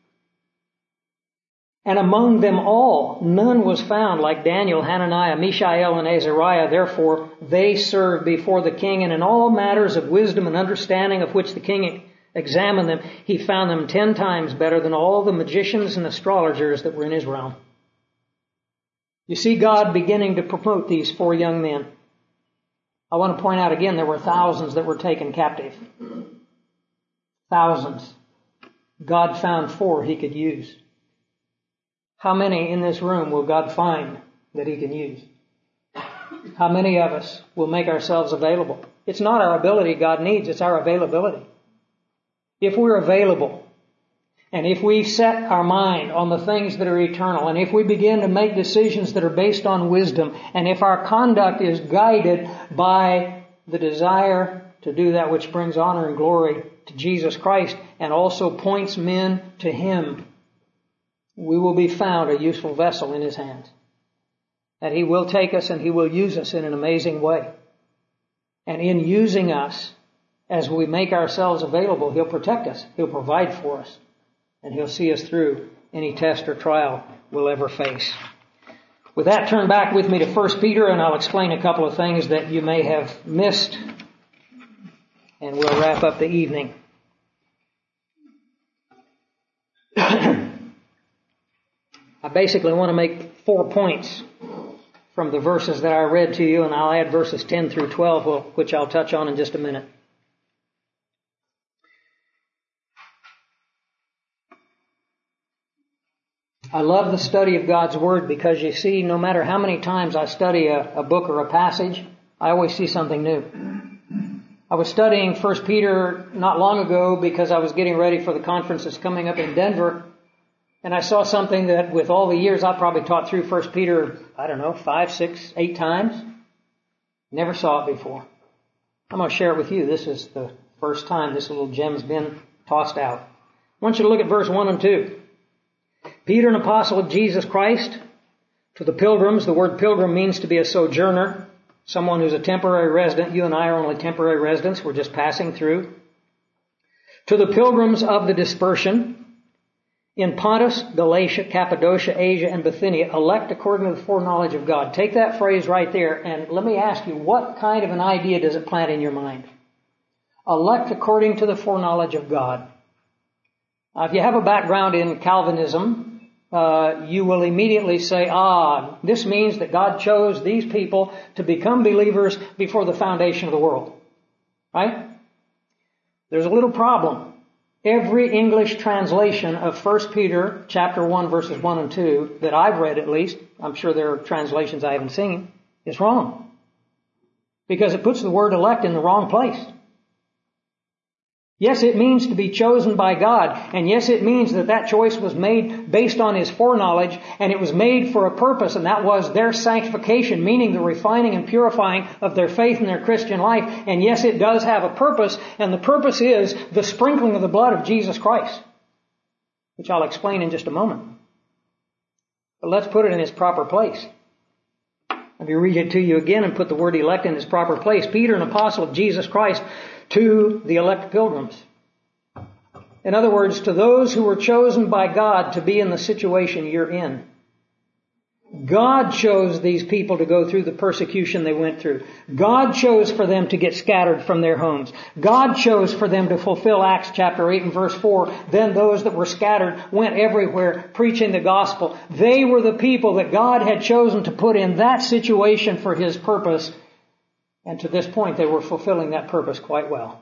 And among them all, none was found like Daniel, Hananiah, Mishael, and Azariah. Therefore, they served before the king, and in all matters of wisdom and understanding of which the king examined them, he found them 10 times better than all the magicians and astrologers that were in his realm. You see God beginning to promote these 4 young men. I want to point out again, there were thousands that were taken captive. Thousands. God found 4 He could use. How many in this room will God find that He can use? How many of us will make ourselves available? It's not our ability God needs, it's our availability. If we're available, and if we set our mind on the things that are eternal, and if we begin to make decisions that are based on wisdom, and if our conduct is guided by the desire to do that which brings honor and glory to Jesus Christ, and also points men to Him, we will be found a useful vessel in His hands. And He will take us and He will use us in an amazing way. And in using us, as we make ourselves available, He'll protect us, He'll provide for us, and He'll see us through any test or trial we'll ever face. With that, turn back with me to 1 Peter, and I'll explain a couple of things that you may have missed, and we'll wrap up the evening. I basically want to make 4 points from the verses that I read to you, and I'll add verses 10 through 12, which I'll touch on in just a minute. I love the study of God's Word because you see, no matter how many times I study a book or a passage, I always see something new. I was studying 1 Peter not long ago because I was getting ready for the conference that's coming up in Denver. And I saw something that with all the years I probably taught through 1 Peter, 5, 6, 8 times. Never saw it before. I'm going to share it with you. This is the first time this little gem's been tossed out. I want you to look at verse 1 and 2. Peter, an apostle of Jesus Christ, to the pilgrims. The word pilgrim means to be a sojourner, someone who's a temporary resident. You and I are only temporary residents. We're just passing through. To the pilgrims of the dispersion in Pontus, Galatia, Cappadocia, Asia, and Bithynia, elect according to the foreknowledge of God. Take that phrase right there, and let me ask you, what kind of an idea does it plant in your mind? Elect according to the foreknowledge of God. If you have a background in Calvinism, you will immediately say, this means that God chose these people to become believers before the foundation of the world. Right? There's a little problem. Every English translation of 1 Peter chapter 1 verses 1 and 2 that I've read at least, I'm sure there are translations I haven't seen, is wrong. Because it puts the word elect in the wrong place. Yes, it means to be chosen by God. And yes, it means that that choice was made based on His foreknowledge, and it was made for a purpose, and that was their sanctification, meaning the refining and purifying of their faith and their Christian life. And yes, it does have a purpose, and the purpose is the sprinkling of the blood of Jesus Christ, which I'll explain in just a moment. But let's put it in its proper place. Let me read it to you again and put the word elect in its proper place. Peter, an apostle of Jesus Christ, to the elect pilgrims. In other words, to those who were chosen by God to be in the situation you're in. God chose these people to go through the persecution they went through. God chose for them to get scattered from their homes. God chose for them to fulfill Acts chapter 8 and verse 4. Then those that were scattered went everywhere preaching the gospel. They were the people that God had chosen to put in that situation for His purpose. And to this point, they were fulfilling that purpose quite well.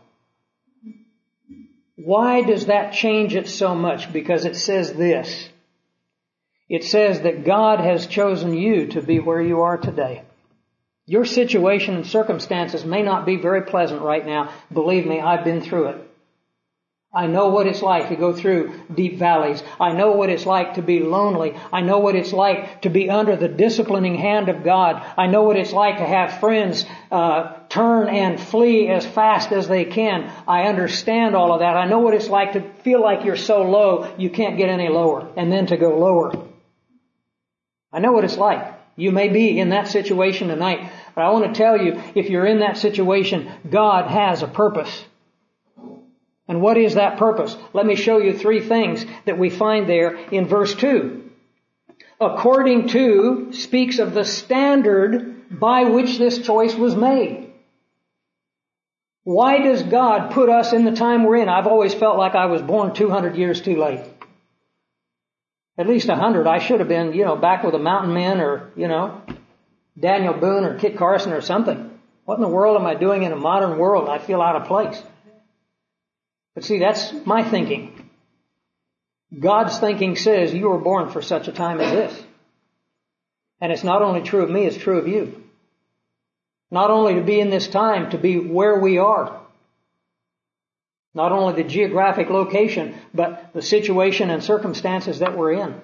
Why does that change it so much? Because it says this. It says that God has chosen you to be where you are today. Your situation and circumstances may not be very pleasant right now. Believe me, I've been through it. I know what it's like to go through deep valleys. I know what it's like to be lonely. I know what it's like to be under the disciplining hand of God. I know what it's like to have friends turn and flee as fast as they can. I understand all of that. I know what it's like to feel like you're so low you can't get any lower, and then to go lower. I know what it's like. You may be in that situation tonight, but I want to tell you, if you're in that situation, God has a purpose. And what is that purpose? Let me show you 3 things that we find there in verse 2. According to speaks of the standard by which this choice was made. Why does God put us in the time we're in? I've always felt like I was born 200 years too late. At least 100. I should have been, back with the Mountain Men or, Daniel Boone or Kit Carson or something. What in the world am I doing in a modern world? I feel out of place. But see, that's my thinking. God's thinking says you were born for such a time as this. And it's not only true of me, it's true of you. Not only to be in this time, to be where we are. Not only the geographic location, but the situation and circumstances that we're in.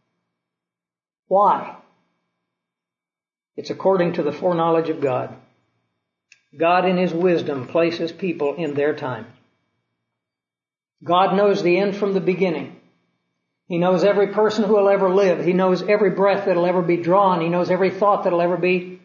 Why? It's according to the foreknowledge of God. God in His wisdom places people in their time. God knows the end from the beginning. He knows every person who will ever live. He knows every breath that will ever be drawn. He knows every thought that will ever be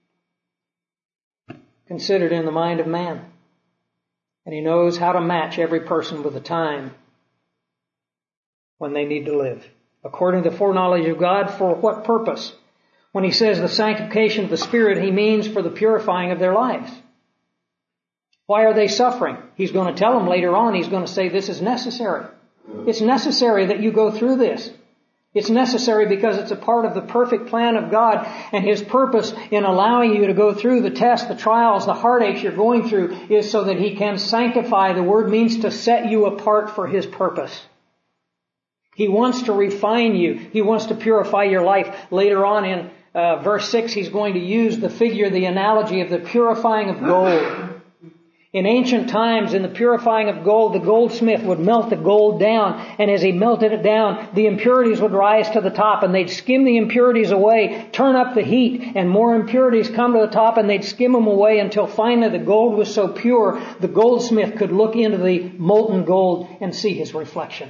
considered in the mind of man. And He knows how to match every person with the time when they need to live. According to the foreknowledge of God, for what purpose? When He says the sanctification of the Spirit, He means for the purifying of their lives. Why are they suffering? He's going to tell them later on, He's going to say this is necessary. It's necessary that you go through this. It's necessary because it's a part of the perfect plan of God, and His purpose in allowing you to go through the tests, the trials, the heartaches you're going through is so that He can sanctify. The word means to set you apart for His purpose. He wants to refine you. He wants to purify your life. Later on in verse 6, He's going to use the figure, the analogy of the purifying of gold. In ancient times, in the purifying of gold, the goldsmith would melt the gold down, and as he melted it down, the impurities would rise to the top, and they'd skim the impurities away, turn up the heat, and more impurities come to the top, and they'd skim them away until finally the gold was so pure, the goldsmith could look into the molten gold and see his reflection.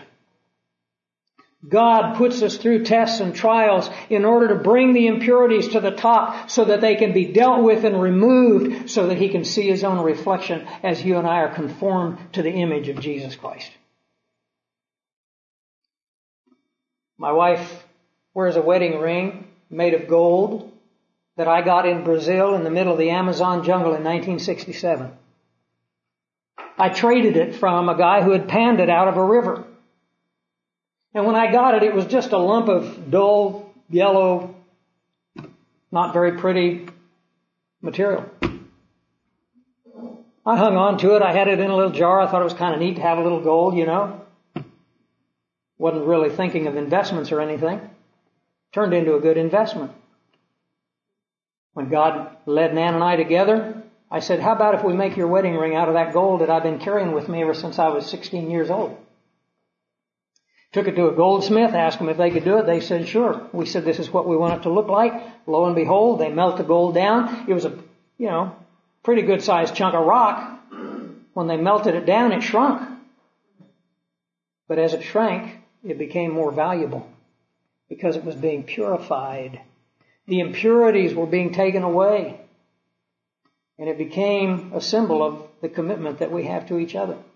God puts us through tests and trials in order to bring the impurities to the top so that they can be dealt with and removed so that He can see His own reflection as you and I are conformed to the image of Jesus Christ. My wife wears a wedding ring made of gold that I got in Brazil in the middle of the Amazon jungle in 1967. I traded it from a guy who had panned it out of a river. And when I got it, it was just a lump of dull, yellow, not very pretty material. I hung on to it. I had it in a little jar. I thought it was kind of neat to have a little gold, Wasn't really thinking of investments or anything. Turned into a good investment. When God led Nan and I together, I said, how about if we make your wedding ring out of that gold that I've been carrying with me ever since I was 16 years old? Took it to a goldsmith, asked them if they could do it. They said, sure. We said, this is what we want it to look like. Lo and behold, they melt the gold down. It was a, pretty good sized chunk of rock. When they melted it down, it shrunk. But as it shrank, it became more valuable because it was being purified. The impurities were being taken away. And it became a symbol of the commitment that we have to each other.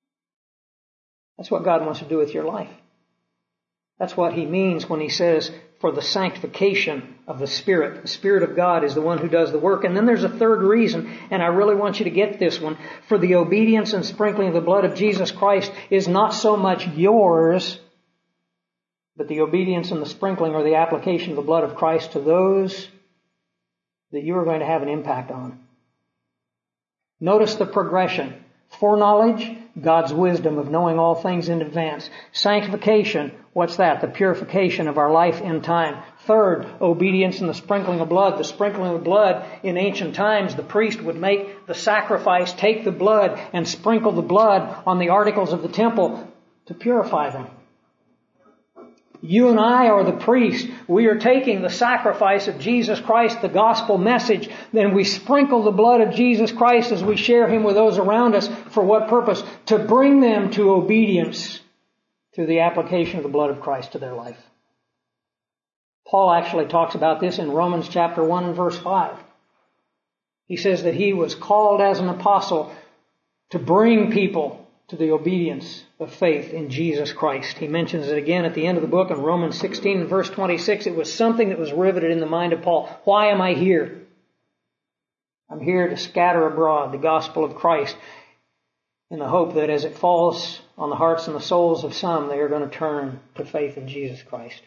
That's what God wants to do with your life. That's what He means when He says for the sanctification of the Spirit. The Spirit of God is the one who does the work. And then there's a third reason, and I really want you to get this one. For the obedience and sprinkling of the blood of Jesus Christ is not so much yours, but the obedience and the sprinkling or the application of the blood of Christ to those that you are going to have an impact on. Notice the progression. Foreknowledge, God's wisdom of knowing all things in advance. Sanctification, what's that? The purification of our life in time. Third, obedience and the sprinkling of blood. The sprinkling of blood, in ancient times, the priest would make the sacrifice, take the blood, and sprinkle the blood on the articles of the temple to purify them. You and I are the priest. We are taking the sacrifice of Jesus Christ, the gospel message. Then we sprinkle the blood of Jesus Christ as we share Him with those around us. For what purpose? To bring them to obedience through the application of the blood of Christ to their life. Paul actually talks about this in Romans chapter 1 and verse 5. He says that he was called as an apostle to bring people to the obedience of faith in Jesus Christ. He mentions it again at the end of the book in Romans 16 and verse 26. It was something that was riveted in the mind of Paul. Why am I here? I'm here to scatter abroad the gospel of Christ in the hope that as it falls on the hearts and the souls of some, they are going to turn to faith in Jesus Christ.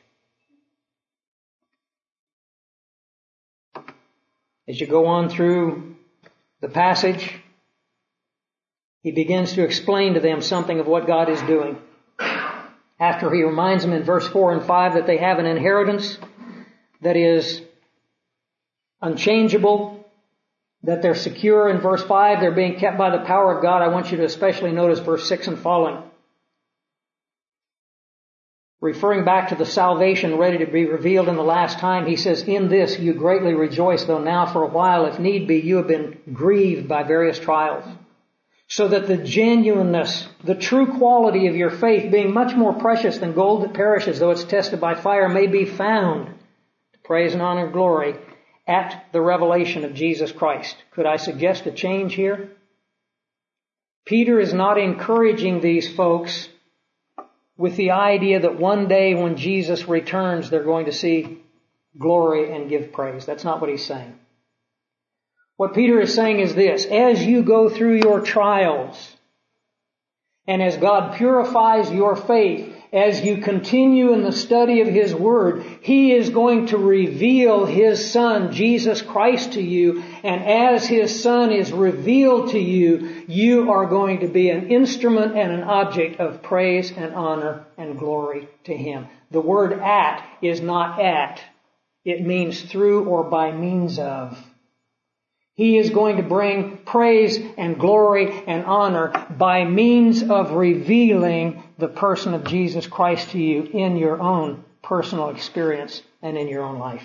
As you go on through the passage, he begins to explain to them something of what God is doing. After he reminds them in verse 4 and 5 that they have an inheritance that is unchangeable, that they're secure. In verse 5, they're being kept by the power of God. I want you to especially notice verse 6 and following. Referring back to the salvation ready to be revealed in the last time, he says, in this you greatly rejoice, though now for a while, if need be, you have been grieved by various trials. So that the genuineness, the true quality of your faith, being much more precious than gold that perishes, though it's tested by fire, may be found to praise and honor and glory at the revelation of Jesus Christ. Could I suggest a change here? Peter is not encouraging these folks with the idea that one day when Jesus returns, they're going to see glory and give praise. That's not what he's saying. What Peter is saying is this: as you go through your trials, and as God purifies your faith, as you continue in the study of His Word, He is going to reveal His Son, Jesus Christ, to you. And as His Son is revealed to you, you are going to be an instrument and an object of praise and honor and glory to Him. The word at is not at. It means through or by means of. He is going to bring praise and glory and honor by means of revealing the person of Jesus Christ to you in your own personal experience and in your own life.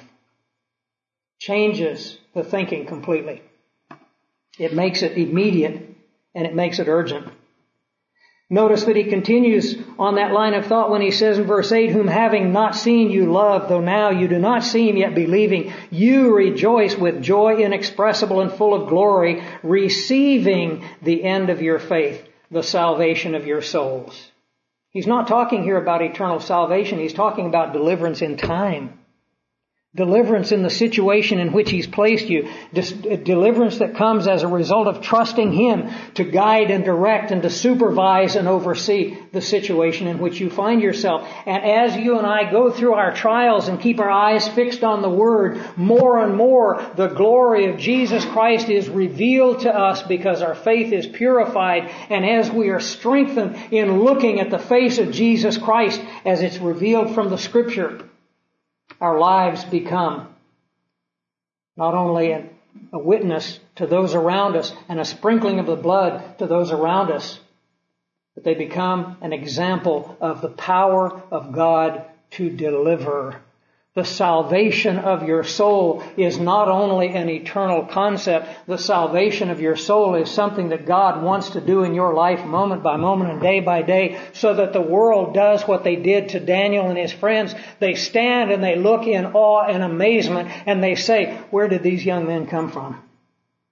Changes the thinking completely. It makes it immediate and it makes it urgent. Notice that he continues on that line of thought when he says in verse 8, whom having not seen you love, though now you do not see Him yet believing, you rejoice with joy inexpressible and full of glory, receiving the end of your faith, the salvation of your souls. He's not talking here about eternal salvation. He's talking about deliverance in time. Deliverance in the situation in which He's placed you. Deliverance that comes as a result of trusting Him to guide and direct and to supervise and oversee the situation in which you find yourself. And as you and I go through our trials and keep our eyes fixed on the Word, more and more the glory of Jesus Christ is revealed to us because our faith is purified. And as we are strengthened in looking at the face of Jesus Christ as it's revealed from the Scripture, our lives become not only a witness to those around us and a sprinkling of the blood to those around us, but they become an example of the power of God to deliver. The salvation of your soul is not only an eternal concept. The salvation of your soul is something that God wants to do in your life moment by moment and day by day, so that the world does what they did to Daniel and his friends. They stand and they look in awe and amazement and they say, where did these young men come from?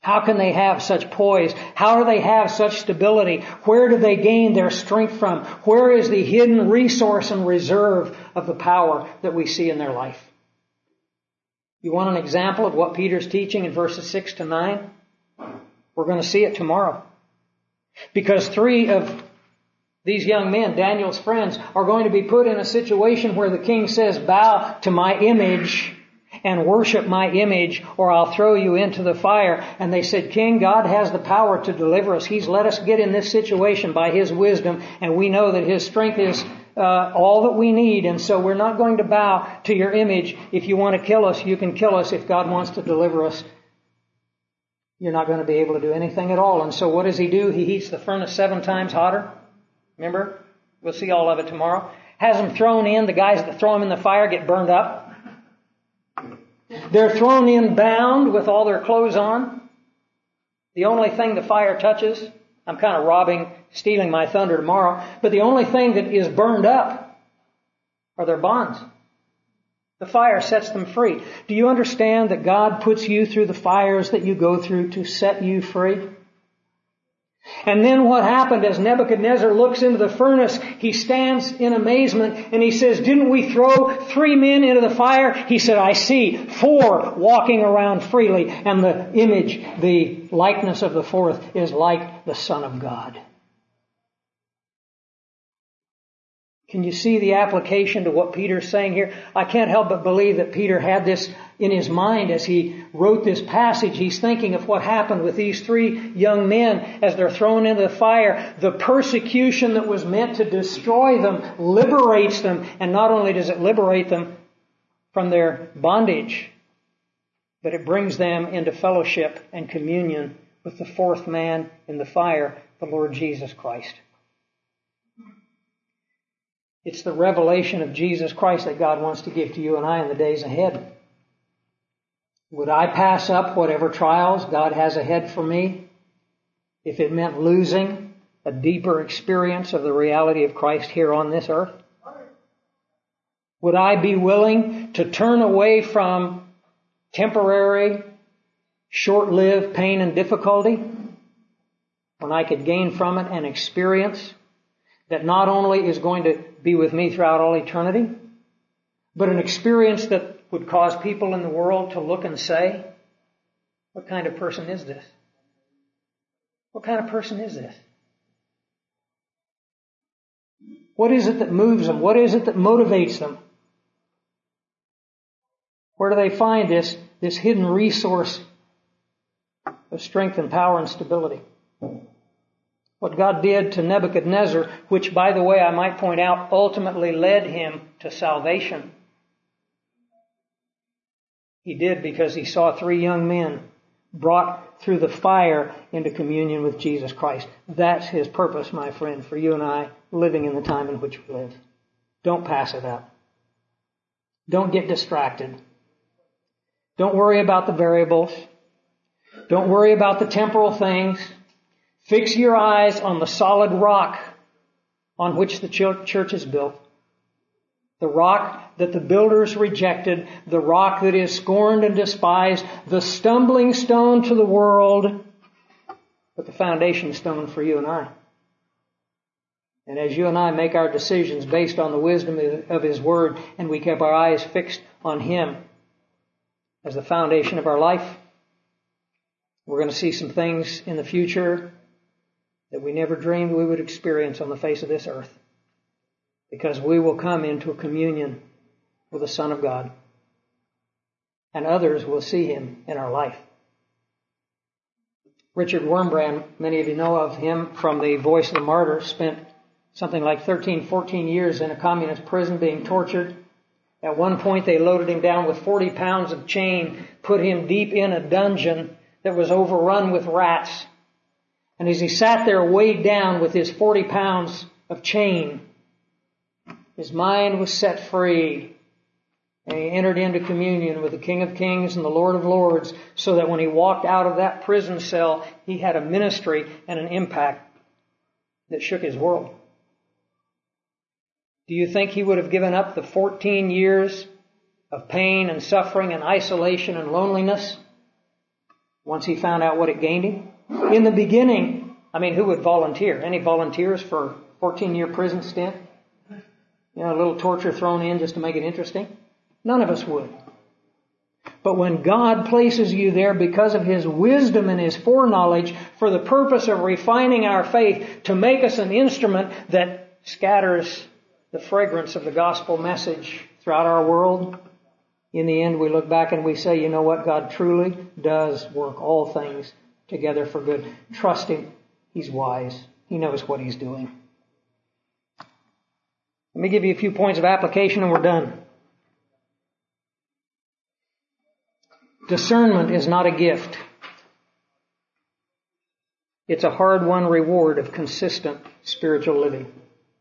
How can they have such poise? How do they have such stability? Where do they gain their strength from? Where is the hidden resource and reserve of the power that we see in their life? You want an example of what Peter's teaching in verses 6 to 9? We're going to see it tomorrow. Because 3 of these young men, Daniel's friends, are going to be put in a situation where the king says, bow to my image and worship my image, or I'll throw you into the fire. And they said, King, God has the power to deliver us. He's let us get in this situation by His wisdom, and we know that His strength is all that we need, and so we're not going to bow to your image. If you want to kill us, you can kill us. If God wants to deliver us, you're not going to be able to do anything at all. And so what does he do? He heats the furnace 7 times hotter. Remember? We'll see all of it tomorrow. Has them thrown in. The guys that throw them in the fire get burned up. They're thrown in bound with all their clothes on. The only thing the fire touches, I'm kind of stealing my thunder tomorrow, but the only thing that is burned up are their bonds. The fire sets them free. Do you understand that God puts you through the fires that you go through to set you free? And then what happened as Nebuchadnezzar looks into the furnace, he stands in amazement and he says, didn't we throw 3 men into the fire? He said, I see 4 walking around freely, and the image, the likeness of the 4th is like the Son of God. Can you see the application to what Peter's saying here? I can't help but believe that Peter had this in his mind as he wrote this passage. He's thinking of what happened with these 3 young men as they're thrown into the fire. The persecution that was meant to destroy them liberates them. And not only does it liberate them from their bondage, but it brings them into fellowship and communion with the 4th man in the fire, the Lord Jesus Christ. It's the revelation of Jesus Christ that God wants to give to you and I in the days ahead. Would I pass up whatever trials God has ahead for me if it meant losing a deeper experience of the reality of Christ here on this earth? Would I be willing to turn away from temporary, short-lived pain and difficulty when I could gain from it an experience that not only is going to be with me throughout all eternity, but an experience that would cause people in the world to look and say, what kind of person is this? What kind of person is this? What is it that moves them? What is it that motivates them? Where do they find this hidden resource of strength and power and stability? What God did to Nebuchadnezzar, which, by the way, I might point out, ultimately led him to salvation. He did because he saw 3 young men brought through the fire into communion with Jesus Christ. That's His purpose, my friend, for you and I living in the time in which we live. Don't pass it up. Don't get distracted. Don't worry about the variables. Don't worry about the temporal things. Fix your eyes on the solid rock on which the church is built. The rock that the builders rejected, the rock that is scorned and despised, the stumbling stone to the world, but the foundation stone for you and I. And as you and I make our decisions based on the wisdom of His Word, and we keep our eyes fixed on Him as the foundation of our life, we're going to see some things in the future that we never dreamed we would experience on the face of this earth. Because we will come into a communion with the Son of God. And others will see Him in our life. Richard Wurmbrand, many of you know of him from the Voice of the Martyrs, spent something like 13, 14 years in a communist prison being tortured. At one point they loaded him down with 40 pounds of chain, put him deep in a dungeon that was overrun with rats. And as he sat there weighed down with his 40 pounds of chain, his mind was set free. And he entered into communion with the King of Kings and the Lord of Lords, so that when he walked out of that prison cell, he had a ministry and an impact that shook his world. Do you think he would have given up the 14 years of pain and suffering and isolation and loneliness once he found out what it gained him. In the beginning, who would volunteer? Any volunteers for a 14-year prison stint? A little torture thrown in just to make it interesting? None of us would. But when God places you there because of His wisdom and His foreknowledge for the purpose of refining our faith to make us an instrument that scatters the fragrance of the gospel message throughout our world, in the end we look back and we say, you know what? God truly does work all things together for good. Trust Him. He's wise. He knows what He's doing. Let me give you a few points of application and we're done. Discernment is not a gift. It's a hard-won reward of consistent spiritual living.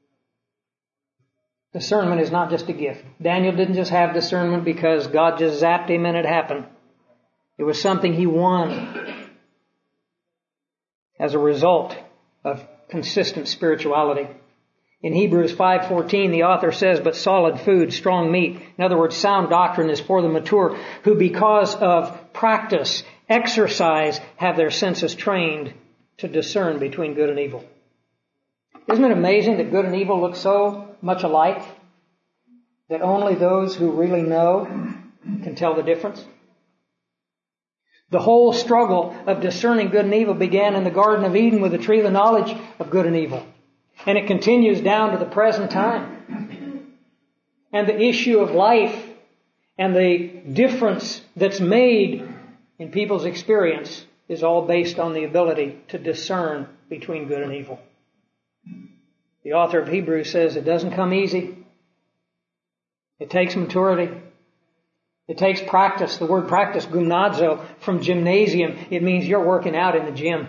Discernment is not just a gift. Daniel didn't just have discernment because God just zapped him and it happened. It was something he won as a result of consistent spirituality. In Hebrews 5:14, the author says, but solid food, strong meat. In other words, sound doctrine is for the mature, who because of practice, exercise, have their senses trained to discern between good and evil. Isn't it amazing that good and evil look so much alike that only those who really know can tell the difference? The whole struggle of discerning good and evil began in the Garden of Eden with the tree of the knowledge of good and evil. And it continues down to the present time. And the issue of life and the difference that's made in people's experience is all based on the ability to discern between good and evil. The author of Hebrews says it doesn't come easy. It takes maturity. It takes practice. The word practice, gymnazo, from gymnasium, it means you're working out in the gym.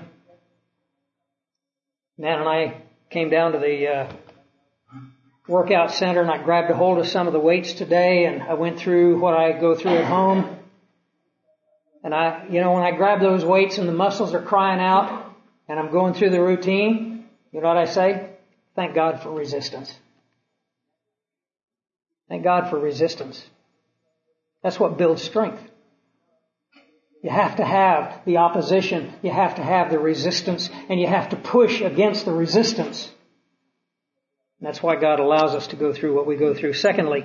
Nan and I came down to the workout center and I grabbed a hold of some of the weights today and I went through what I go through at home. And when I grab those weights and the muscles are crying out and I'm going through the routine, you know what I say? Thank God for resistance. Thank God for resistance. That's what builds strength. You have to have the opposition. You have to have the resistance. And you have to push against the resistance. And that's why God allows us to go through what we go through. Secondly,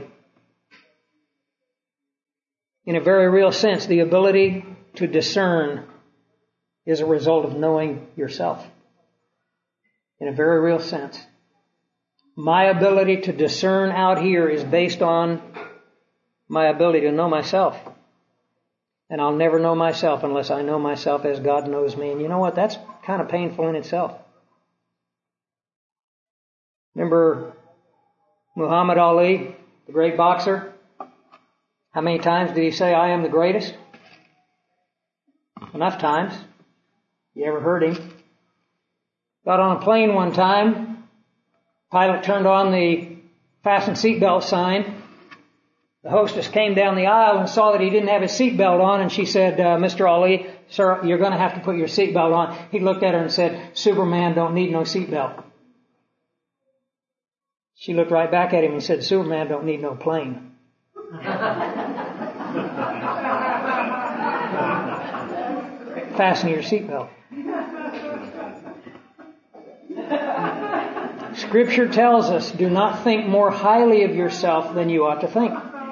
in a very real sense, the ability to discern is a result of knowing yourself. In a very real sense. My ability to discern out here is based on my ability to know myself. And I'll never know myself unless I know myself as God knows me. And you know what? That's kind of painful in itself. Remember Muhammad Ali, the great boxer? How many times did he say, I am the greatest? Enough times. You ever heard him? Got on a plane one time. Pilot turned on the fasten seatbelt sign. The hostess came down the aisle and saw that he didn't have his seatbelt on, and she said, Mr. Ali, sir, you're going to have to put your seatbelt on. He looked at her and said, Superman don't need no seatbelt. She looked right back at him and said, Superman don't need no plane. Fasten your seatbelt. Scripture tells us, do not think more highly of yourself than you ought to think.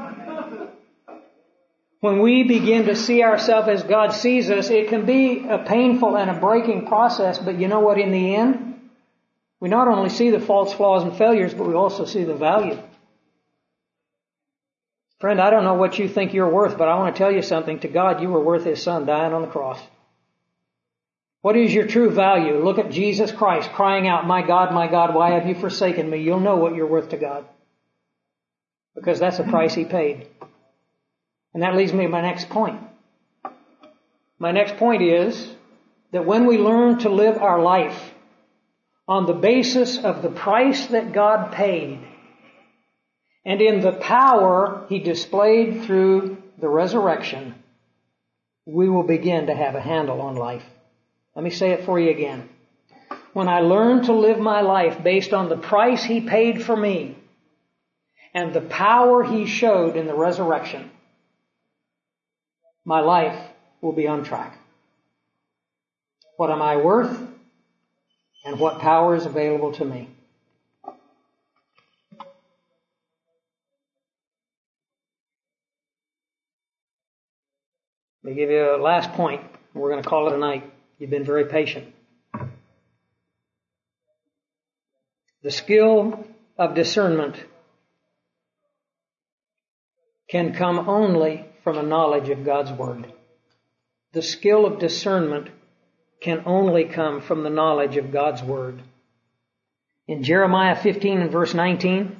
When we begin to see ourselves as God sees us, it can be a painful and a breaking process, but you know what, in the end, we not only see the faults, flaws, and failures, but we also see the value. Friend, I don't know what you think you're worth, but I want to tell you something. To God, you were worth His Son dying on the cross. What is your true value? Look at Jesus Christ crying out, my God, why have you forsaken me? You'll know what you're worth to God. Because that's the price He paid. And that leads me to my next point. My next point is that when we learn to live our life on the basis of the price that God paid and in the power He displayed through the resurrection, we will begin to have a handle on life. Let me say it for you again. When I learn to live my life based on the price He paid for me and the power He showed in the resurrection, my life will be on track. What am I worth? And what power is available to me? Let me give you a last point. We're going to call it a night. You've been very patient. The skill of discernment can come only from a knowledge of God's Word. The skill of discernment can only come from the knowledge of God's Word. In Jeremiah 15 and verse 19,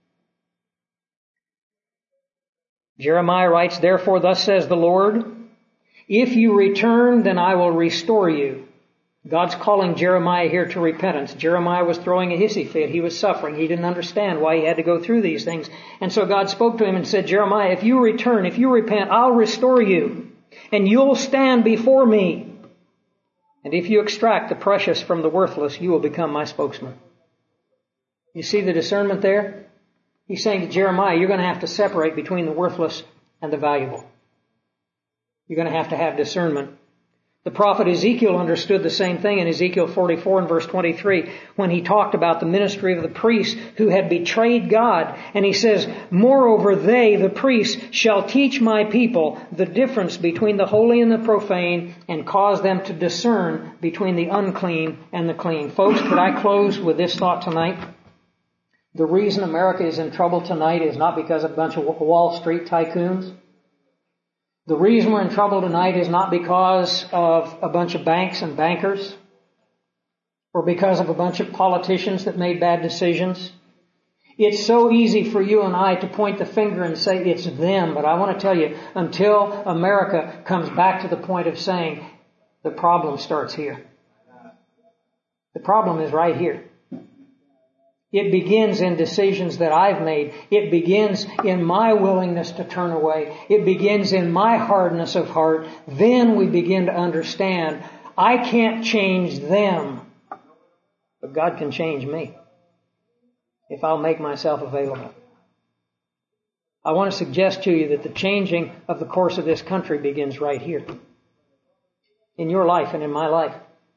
Jeremiah writes, "Therefore thus says the Lord, if you return, then I will restore you." God's calling Jeremiah here to repentance. Jeremiah was throwing a hissy fit. He was suffering. He didn't understand why he had to go through these things. And so God spoke to him and said, "Jeremiah, if you return, if you repent, I'll restore you, and you'll stand before me. And if you extract the precious from the worthless, you will become my spokesman." You see the discernment there? He's saying to Jeremiah, you're going to have to separate between the worthless and the valuable. You're going to have discernment. The prophet Ezekiel understood the same thing in Ezekiel 44 and verse 23 when he talked about the ministry of the priests who had betrayed God. And he says, "Moreover, they, the priests, shall teach my people the difference between the holy and the profane and cause them to discern between the unclean and the clean." Folks, could I close with this thought tonight? The reason America is in trouble tonight is not because of a bunch of Wall Street tycoons. The reason we're in trouble tonight is not because of a bunch of banks and bankers or because of a bunch of politicians that made bad decisions. It's so easy for you and I to point the finger and say it's them, but I want to tell you, until America comes back to the point of saying the problem starts here. The problem is right here. It begins in decisions that I've made. It begins in my willingness to turn away. It begins in my hardness of heart. Then we begin to understand I can't change them, but God can change me if I'll make myself available. I want to suggest to you that the changing of the course of this country begins right here, in your life and in my life,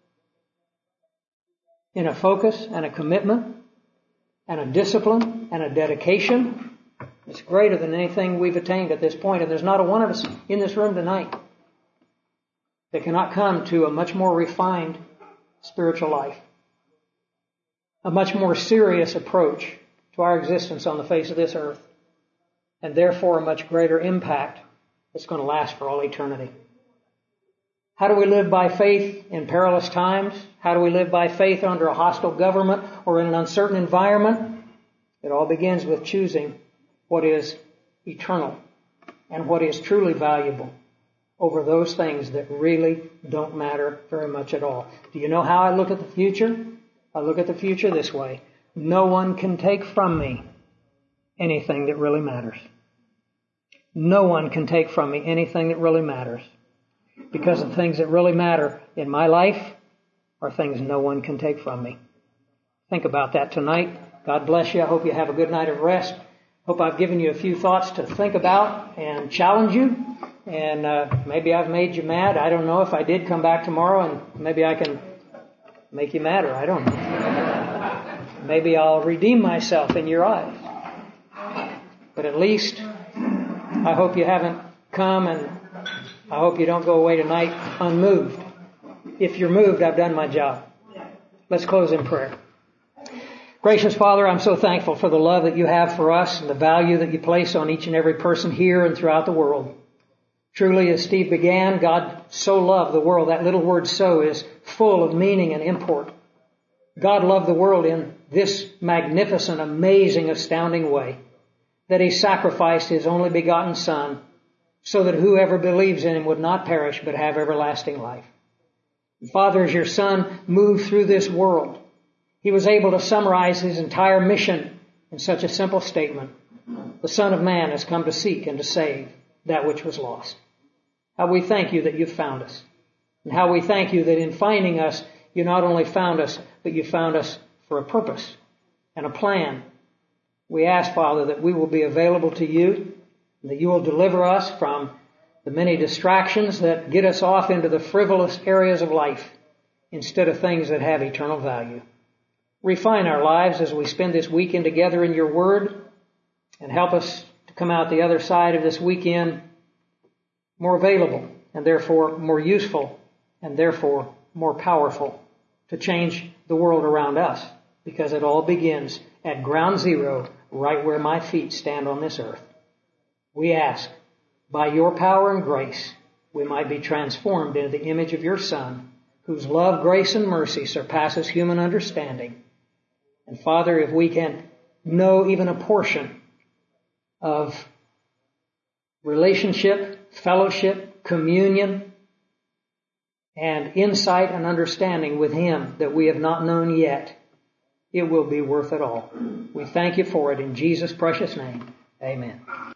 in a focus and a commitment and a discipline and a dedication. It's greater than anything we've attained at this point. And there's not a one of us in this room tonight that cannot come to a much more refined spiritual life, a much more serious approach to our existence on the face of this earth, and therefore a much greater impact that's going to last for all eternity. How do we live by faith in perilous times? How do we live by faith under a hostile government or in an uncertain environment? It all begins with choosing what is eternal and what is truly valuable over those things that really don't matter very much at all. Do you know how I look at the future? I look at the future this way. No one can take from me anything that really matters. No one can take from me anything that really matters. Because the things that really matter in my life are things no one can take from me. Think about that tonight. God bless you. I hope you have a good night of rest. Hope I've given you a few thoughts to think about and challenge you. And maybe I've made you mad. I don't know. If I did, come back tomorrow and maybe I can make you madder. I don't know. Maybe I'll redeem myself in your eyes. But at least I hope you haven't come, and I hope you don't go away tonight unmoved. If you're moved, I've done my job. Let's close in prayer. Gracious Father, I'm so thankful for the love that you have for us and the value that you place on each and every person here and throughout the world. Truly, as Steve began, God so loved the world. That little word "so" is full of meaning and import. God loved the world in this magnificent, amazing, astounding way, that He sacrificed His only begotten Son so that whoever believes in Him would not perish but have everlasting life. And Father, as your Son moved through this world, He was able to summarize His entire mission in such a simple statement. The Son of Man has come to seek and to save that which was lost. How we thank you that you've found us. And how we thank you that in finding us, you not only found us, but you found us for a purpose and a plan. We ask, Father, that we will be available to you, and that you will deliver us from the many distractions that get us off into the frivolous areas of life, instead of things that have eternal value. Refine our lives as we spend this weekend together in your word, and help us to come out the other side of this weekend more available, and therefore more useful, and therefore more powerful to change the world around us, because it all begins at ground zero, right where my feet stand on this earth. We ask, by your power and grace, we might be transformed into the image of your Son, whose love, grace, and mercy surpasses human understanding. And Father, if we can know even a portion of relationship, fellowship, communion, and insight and understanding with Him that we have not known yet, it will be worth it all. We thank you for it in Jesus' precious name. Amen.